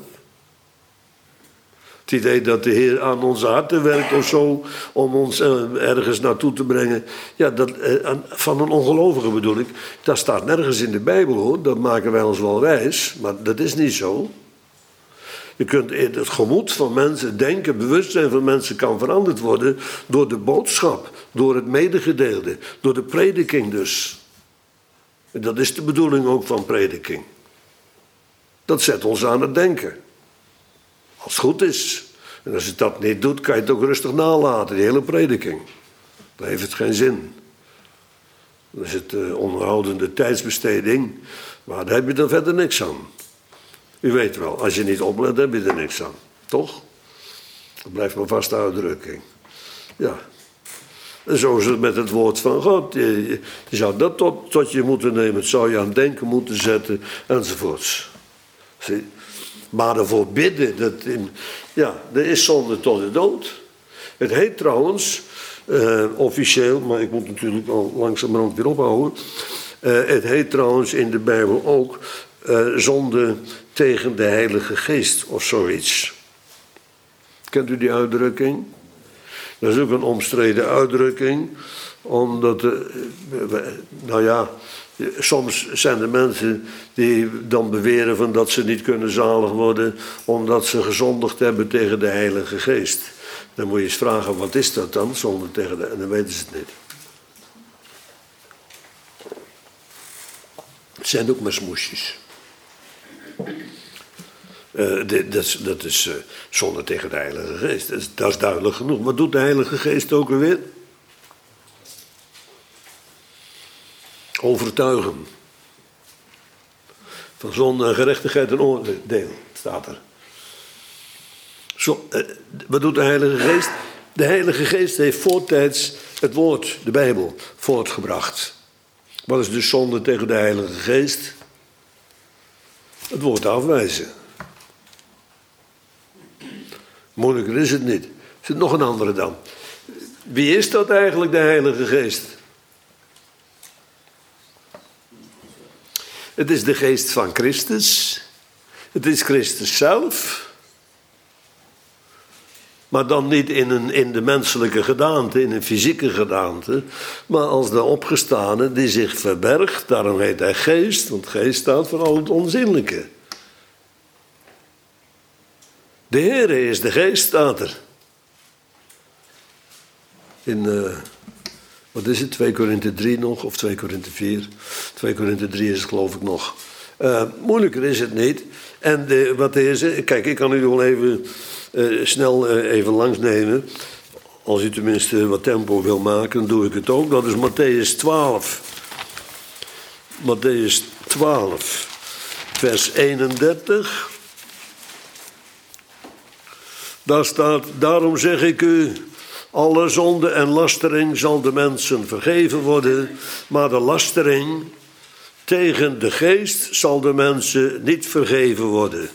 Het idee dat de Heer aan onze harten werkt of zo, om ons uh, ergens naartoe te brengen. Ja, dat, uh, van een ongelovige bedoel ik. Dat staat nergens in de Bijbel hoor, dat maken wij ons wel wijs, maar dat is niet zo. Je kunt het gemoed van mensen, het denken, bewustzijn van mensen kan veranderd worden door de boodschap, door het medegedeelde, door de prediking dus. En dat is de bedoeling ook van prediking. Dat zet ons aan het denken. Als het goed is. En als het dat niet doet, kan je het ook rustig nalaten, die hele prediking. Dan heeft het geen zin. Dan is het uh, onderhoudende tijdsbesteding, maar daar heb je dan verder niks aan. U weet wel, als je niet oplet, heb je er niks aan. Toch? Dat blijft maar vaste uitdrukking. Ja. En zo is het met het woord van God. Je, je, je zou dat tot, tot je moeten nemen. Het zou je aan het denken moeten zetten. Enzovoorts. Zie? Maar ervoor bidden. Dat in, ja, er is zonde tot de dood. Het heet trouwens, uh, officieel, maar ik moet natuurlijk al langzamerhand weer ophouden. Uh, het heet trouwens in de Bijbel ook uh, zonde tegen de Heilige Geest of zoiets. Kent u die uitdrukking? Dat is ook een omstreden uitdrukking, omdat, de, nou ja, soms zijn er mensen die dan beweren van dat ze niet kunnen zalig worden, omdat ze gezondigd hebben tegen de Heilige Geest. Dan moet je eens vragen, wat is dat dan, zonde tegen de, en dan weten ze het niet. Het zijn ook maar smoesjes. Uh, dit, dat is, dat is uh, zonde tegen de Heilige Geest. Dat is, dat is duidelijk genoeg. Wat doet de Heilige Geest ook alweer? Overtuigen. Van zonde en gerechtigheid en oordeel, staat er. Zo, uh, wat doet de Heilige Geest? De Heilige Geest heeft voortijds het woord, de Bijbel, voortgebracht. Wat is dus zonde tegen de Heilige Geest? Het woord afwijzen. Moeilijker is het niet. Is het nog een andere dan? Wie is dat eigenlijk, de Heilige Geest? Het is de geest van Christus. Het is Christus zelf. Maar dan niet in, een, in de menselijke gedaante, in een fysieke gedaante. Maar als de opgestane die zich verbergt. Daarom heet hij geest, want geest staat voor al het onzinnelijke. De Heere is de geest, staat er. In, uh, wat is het, twee Korinthe drie nog, of twee Korinthe vier? twee Korinthe drie is het geloof ik nog. Uh, moeilijker is het niet. En de, wat de Heer, kijk, ik kan u wel even uh, snel uh, even langsnemen. Als u tenminste wat tempo wil maken, dan doe ik het ook. Dat is Mattheüs twaalf. Mattheüs twaalf, vers eenendertig. Daar staat, daarom zeg ik u, alle zonde en lastering zal de mensen vergeven worden, maar de lastering tegen de geest zal de mensen niet vergeven worden.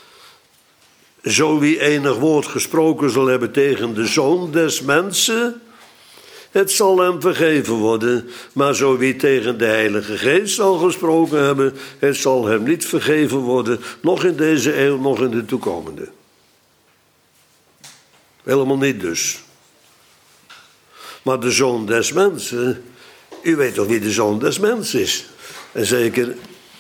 Zo wie enig woord gesproken zal hebben tegen de Zoon des mensen, het zal hem vergeven worden, maar zo wie tegen de Heilige Geest zal gesproken hebben, het zal hem niet vergeven worden, nog in deze eeuw, nog in de toekomende. Helemaal niet dus. Maar de Zoon des mensen, u weet toch wie de Zoon des mensen is? En zeker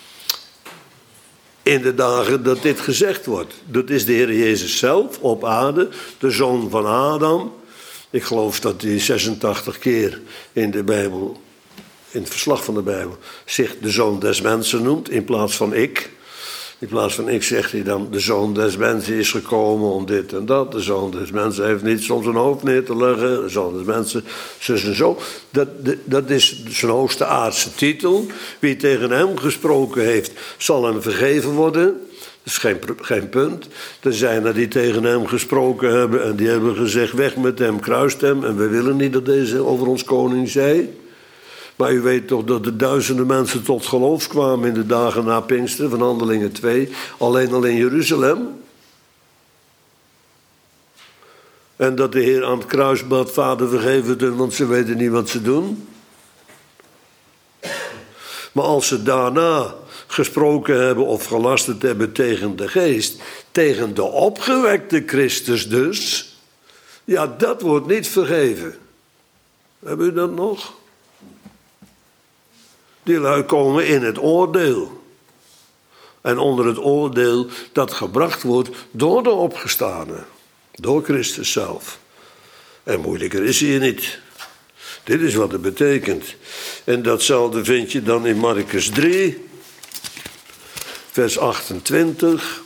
in de dagen dat dit gezegd wordt. Dat is de Heer Jezus zelf op aarde, de Zoon van Adam. Ik geloof dat hij zesentachtig keer in de Bijbel, in het verslag van de Bijbel, zich de Zoon des mensen noemt in plaats van ik. In plaats van ik zegt hij dan, de Zoon des mensen is gekomen om dit en dat. De Zoon des mensen heeft niet soms zijn hoofd neer te leggen. De Zoon des mensen, zus en zo. Dat, dat is zijn hoogste aardse titel. Wie tegen hem gesproken heeft, zal hem vergeven worden. Dat is geen, geen punt. Er zijn er die tegen hem gesproken hebben en die hebben gezegd, weg met hem, kruist hem. En we willen niet dat deze over ons koning zij. Maar u weet toch dat er duizenden mensen tot geloof kwamen in de dagen na Pinksteren van Handelingen twee. Alleen al in Jeruzalem. En dat de Heer aan het kruis bad, Vader vergeef het hun, want ze weten niet wat ze doen. Maar als ze daarna gesproken hebben of gelasterd hebben tegen de geest, tegen de opgewekte Christus dus, ja, dat wordt niet vergeven. Hebben u dat nog? Die lui komen in het oordeel. En onder het oordeel dat gebracht wordt door de opgestane. Door Christus zelf. En moeilijker is hier niet. Dit is wat het betekent. En datzelfde vind je dan in Markus drie, vers achtentwintig.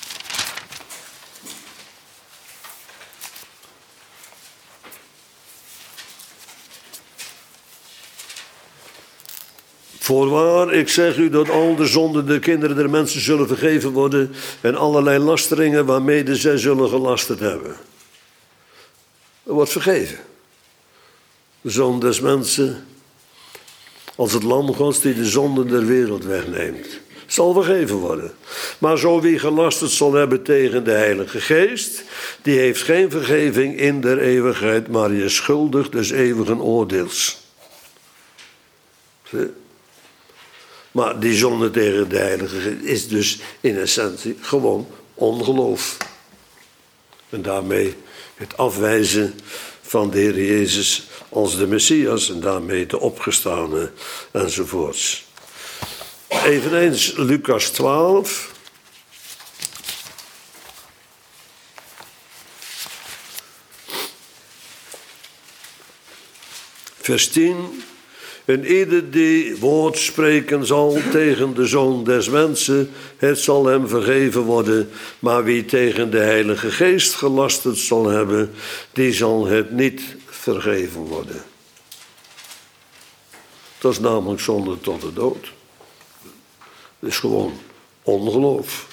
Voorwaar, ik zeg u dat al de zonden der kinderen der mensen zullen vergeven worden en allerlei lasteringen waarmee zij zullen gelasterd hebben. Dat wordt vergeven. De zoon des mensen, als het lam Gods die de zonden der wereld wegneemt, zal vergeven worden. Maar zo wie gelasterd zal hebben tegen de Heilige Geest, die heeft geen vergeving in der eeuwigheid, maar je is schuldig des eeuwigen oordeels. Zie? Maar die zonde tegen de Heilige Geest is dus in essentie gewoon ongeloof. En daarmee het afwijzen van de Heer Jezus als de Messias en daarmee de opgestane enzovoorts. Eveneens Lucas twaalf. Vers tien. En ieder die woord spreken zal tegen de Zoon des Mensen, het zal hem vergeven worden. Maar wie tegen de Heilige Geest gelasterd zal hebben, die zal het niet vergeven worden. Dat is namelijk zonde tot de dood. Het is gewoon ongeloof.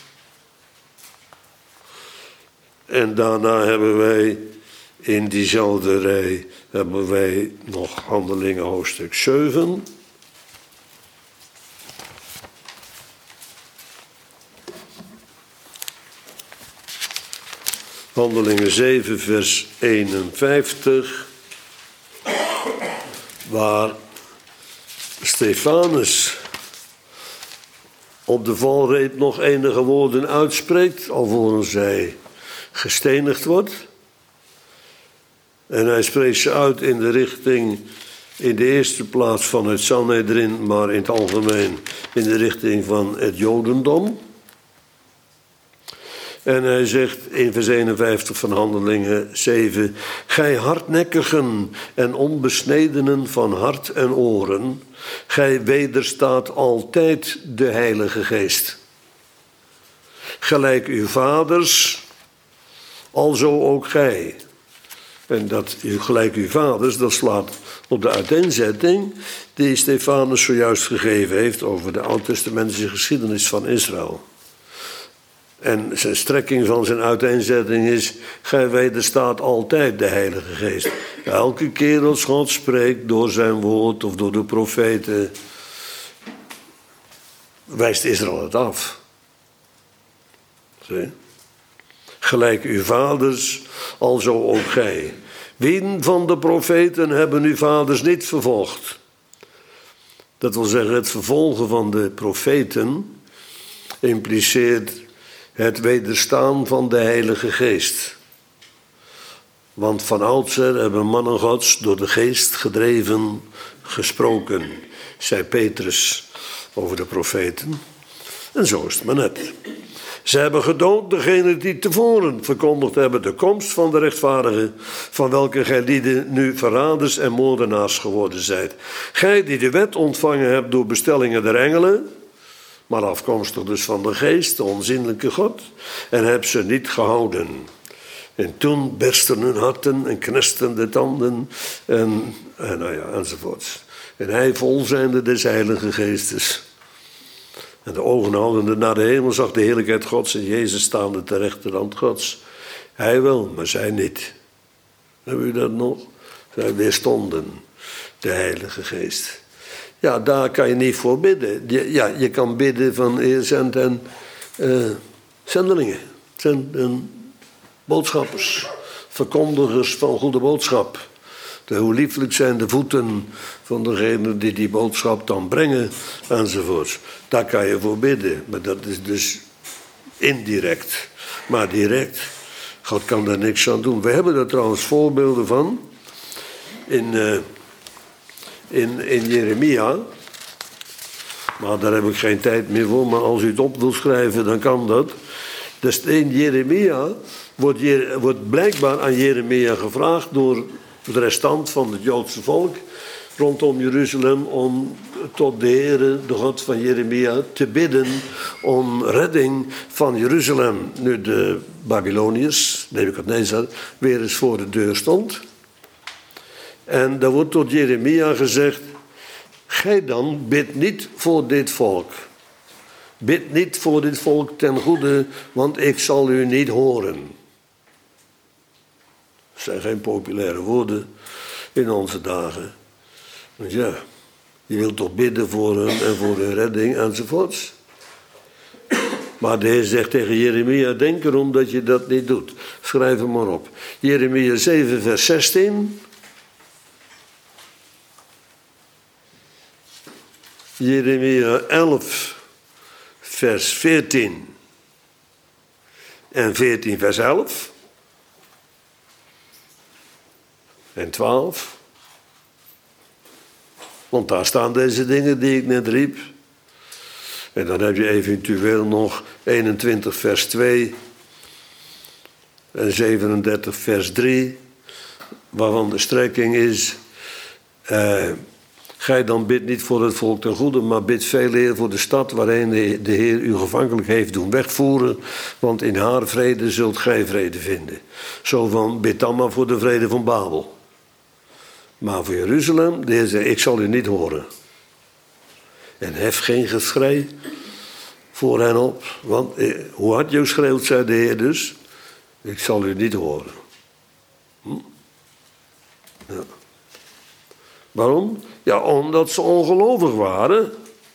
En daarna hebben wij in diezelfde rij hebben wij nog Handelingen hoofdstuk zeven. Handelingen zeven vers eenenvijftig. Waar Stefanus op de valreep nog enige woorden uitspreekt, alvorens hij gestenigd wordt. En hij spreekt ze uit in de richting, in de eerste plaats van het Sanhedrin, maar in het algemeen in de richting van het Jodendom. En hij zegt in vers eenenvijftig van Handelingen zeven, gij hardnekkigen en onbesnedenen van hart en oren, gij wederstaat altijd de Heilige Geest. Gelijk uw vaders, alzo ook gij. En dat u gelijk uw vaders, dat slaat op de uiteenzetting die Stefanus zojuist gegeven heeft over de oud-testamentische geschiedenis van Israël. En zijn strekking van zijn uiteenzetting is, gij wederstaat altijd de Heilige Geest. Elke keer als God spreekt door zijn woord of door de profeten, wijst Israël het af. Zie? Gelijk uw vaders, alzo ook gij. Wien van de profeten hebben uw vaders niet vervolgd? Dat wil zeggen, het vervolgen van de profeten impliceert het wederstaan van de Heilige Geest. Want van oudsher hebben mannen Gods door de Geest gedreven gesproken, zei Petrus over de profeten. En zo is het maar net. Ze hebben gedood degene die tevoren verkondigd hebben de komst van de rechtvaardige, van welke gij lieden nu verraders en moordenaars geworden zijt. Gij die de wet ontvangen hebt door bestellingen der engelen, maar afkomstig dus van de geest, de onzinnelijke God, en hebt ze niet gehouden. En toen bersten hun harten en knesten de tanden en, en nou ja, enzovoorts. En hij vol zijnde des Heilige Geestes. En de ogen houdende naar de hemel zag de heerlijkheid Gods en Jezus staande ter rechterhand Gods. Hij wel, maar zij niet. Hebben u dat nog? Zij weerstonden de Heilige Geest. Ja, daar kan je niet voor bidden. Je, ja, je kan bidden van Heer, zend en uh, zendelingen. Zend en boodschappers. Verkondigers van goede boodschap. De, hoe lieflijk zijn de voeten van degenen die die boodschap dan brengen, enzovoorts. Daar kan je voor bidden. Maar dat is dus indirect. Maar direct, God kan daar niks aan doen. We hebben daar trouwens voorbeelden van. In, uh, in, in Jeremia. Maar daar heb ik geen tijd meer voor. Maar als u het op wil schrijven, dan kan dat. Dus in Jeremia wordt, Jer- wordt blijkbaar aan Jeremia gevraagd door de restant van het Joodse volk rondom Jeruzalem om tot de Heere, de God van Jeremia, te bidden om redding van Jeruzalem. Nu de Babyloniërs, Nebukadnezar, weer eens voor de deur stond. En daar wordt tot Jeremia gezegd, gij dan bid niet voor dit volk. Bid niet voor dit volk ten goede, want ik zal u niet horen. Dat zijn geen populaire woorden in onze dagen. Want ja, je wilt toch bidden voor hen en voor hun redding enzovoorts. Maar de Heer zegt tegen Jeremia, denk erom dat je dat niet doet. Schrijf hem maar op. Jeremia zeven vers zestien. Jeremia elf vers veertien. En veertien vers elf. En twaalf. Want daar staan deze dingen die ik net riep. En dan heb je eventueel nog eenentwintig vers twee. En zevenendertig vers drie. Waarvan de strekking is. Uh, Gij dan bidt niet voor het volk ten goede, maar bid veel eer voor de stad waarin de, de Heer u gevankelijk heeft doen wegvoeren. Want in haar vrede zult gij vrede vinden. Zo van, bid dan maar voor de vrede van Babel. Maar voor Jeruzalem, de Heer zegt, ik zal u niet horen. En hef geen geschrei voor hen op. Want eh, hoe hard je schreeuwt, zei de Heer dus, ik zal u niet horen. Hm? Ja. Waarom? Ja, omdat ze ongelovig waren.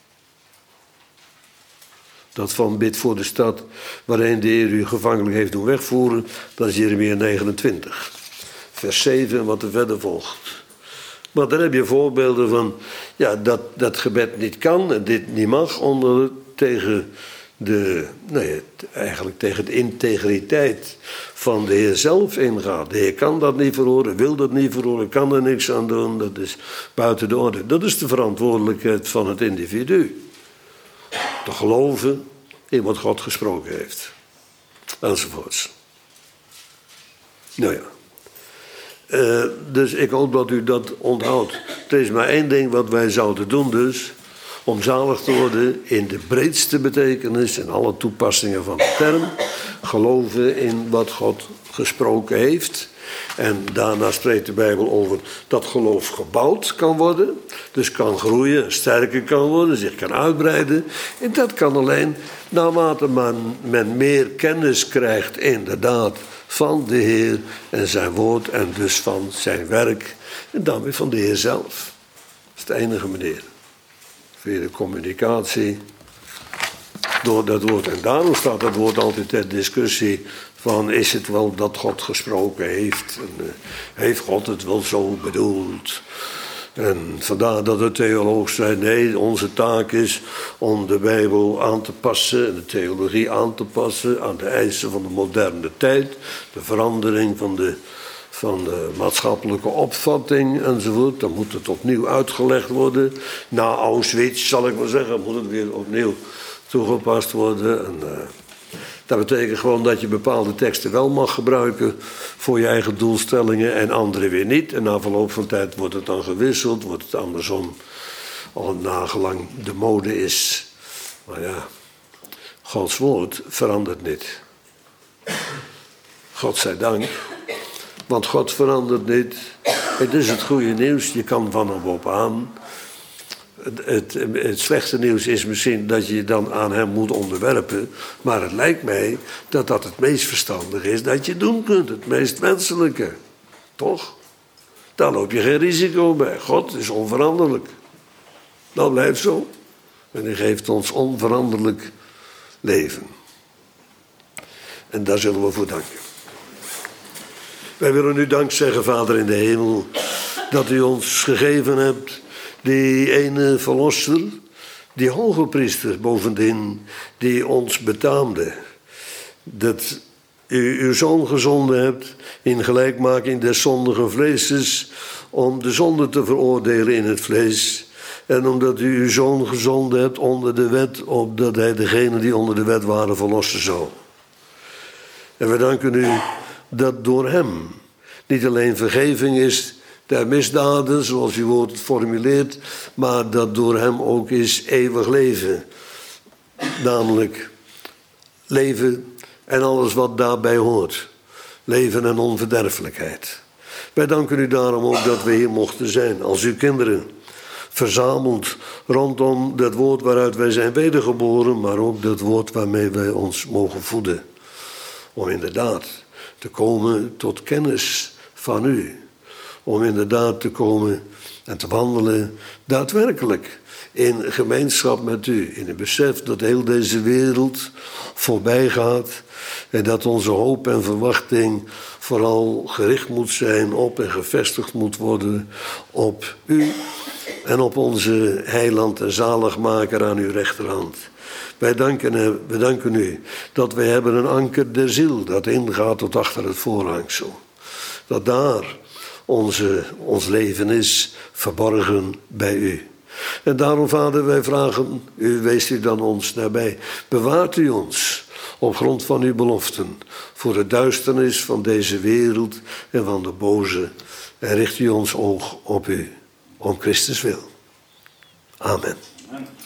Dat van bid voor de stad waarin de Heer u gevankelijk heeft doen wegvoeren, dat is Jeremia negenentwintig. Vers zeven en wat er verder volgt. Maar daar heb je voorbeelden van, ja, dat dat gebed niet kan en dit niet mag, onder tegen de, nee, eigenlijk tegen de integriteit van de Heer zelf ingaat. De Heer kan dat niet verhoren, wil dat niet verhoren, kan er niks aan doen, dat is buiten de orde. Dat is de verantwoordelijkheid van het individu. Te geloven in wat God gesproken heeft. Enzovoorts. Nou ja. Uh, dus ik hoop dat u dat onthoudt. Er is maar één ding wat wij zouden doen dus, om zalig te worden in de breedste betekenis en alle toepassingen van de term. Geloven in wat God gesproken heeft. En daarna spreekt de Bijbel over dat geloof gebouwd kan worden. Dus kan groeien, sterker kan worden, zich kan uitbreiden. En dat kan alleen naarmate men, men meer kennis krijgt inderdaad van de Heer en zijn woord en dus van zijn werk. En dan weer van de Heer zelf. Dat is de enige manier. Via de communicatie door dat woord. En daarom staat dat woord altijd ter discussie van is het wel dat God gesproken heeft? En, uh, heeft God het wel zo bedoeld? En vandaar dat de theoloog zei, nee, onze taak is om de Bijbel aan te passen en de theologie aan te passen aan de eisen van de moderne tijd, de verandering van de, van de maatschappelijke opvatting enzovoort. Dan moet het opnieuw uitgelegd worden. Na Auschwitz, zal ik maar zeggen, moet het weer opnieuw toegepast worden. En, uh, dat betekent gewoon dat je bepaalde teksten wel mag gebruiken voor je eigen doelstellingen en andere weer niet. En na verloop van tijd wordt het dan gewisseld, wordt het andersom, al nagelang de mode is. Maar ja, Gods woord verandert niet. God zij dank, want God verandert niet. Het is het goede nieuws, je kan van hem op aan. Het, het, het slechte nieuws is misschien dat je je dan aan hem moet onderwerpen. Maar het lijkt mij dat dat het meest verstandige is dat je doen kunt. Het meest wenselijke. Toch? Daar loop je geen risico bij. God is onveranderlijk. Dat blijft zo. En hij geeft ons onveranderlijk leven. En daar zullen we voor danken. Wij willen u dank zeggen, Vader in de hemel, dat u ons gegeven hebt die ene verlosser, die hoge priester bovendien, die ons betaamde. Dat u uw zoon gezonden hebt in gelijkmaking des zondigen vleeses, om de zonde te veroordelen in het vlees. En omdat u uw zoon gezonden hebt onder de wet, opdat hij degenen die onder de wet waren verlossen zou. En we danken u dat door hem niet alleen vergeving is der misdaden, zoals uw woord het formuleert, maar dat door hem ook is eeuwig leven. Namelijk leven en alles wat daarbij hoort. Leven en onverderfelijkheid. Wij danken u daarom ook dat we hier mochten zijn als uw kinderen. Verzameld rondom dat woord waaruit wij zijn wedergeboren, maar ook dat woord waarmee wij ons mogen voeden. Om inderdaad te komen tot kennis van u. Om inderdaad te komen en te wandelen daadwerkelijk in gemeenschap met u. In het besef dat heel deze wereld voorbij gaat. En dat onze hoop en verwachting vooral gericht moet zijn op en gevestigd moet worden op u. En op onze heiland en zaligmaker aan uw rechterhand. Wij danken, wij danken u dat wij hebben een anker der ziel dat ingaat tot achter het voorhangsel. Dat daar onze, ons leven is verborgen bij u. En daarom, Vader, wij vragen, u wees u dan ons nabij. Bewaart u ons op grond van uw beloften voor de duisternis van deze wereld en van de boze. En richt u ons oog op u, om Christus wil. Amen. Amen.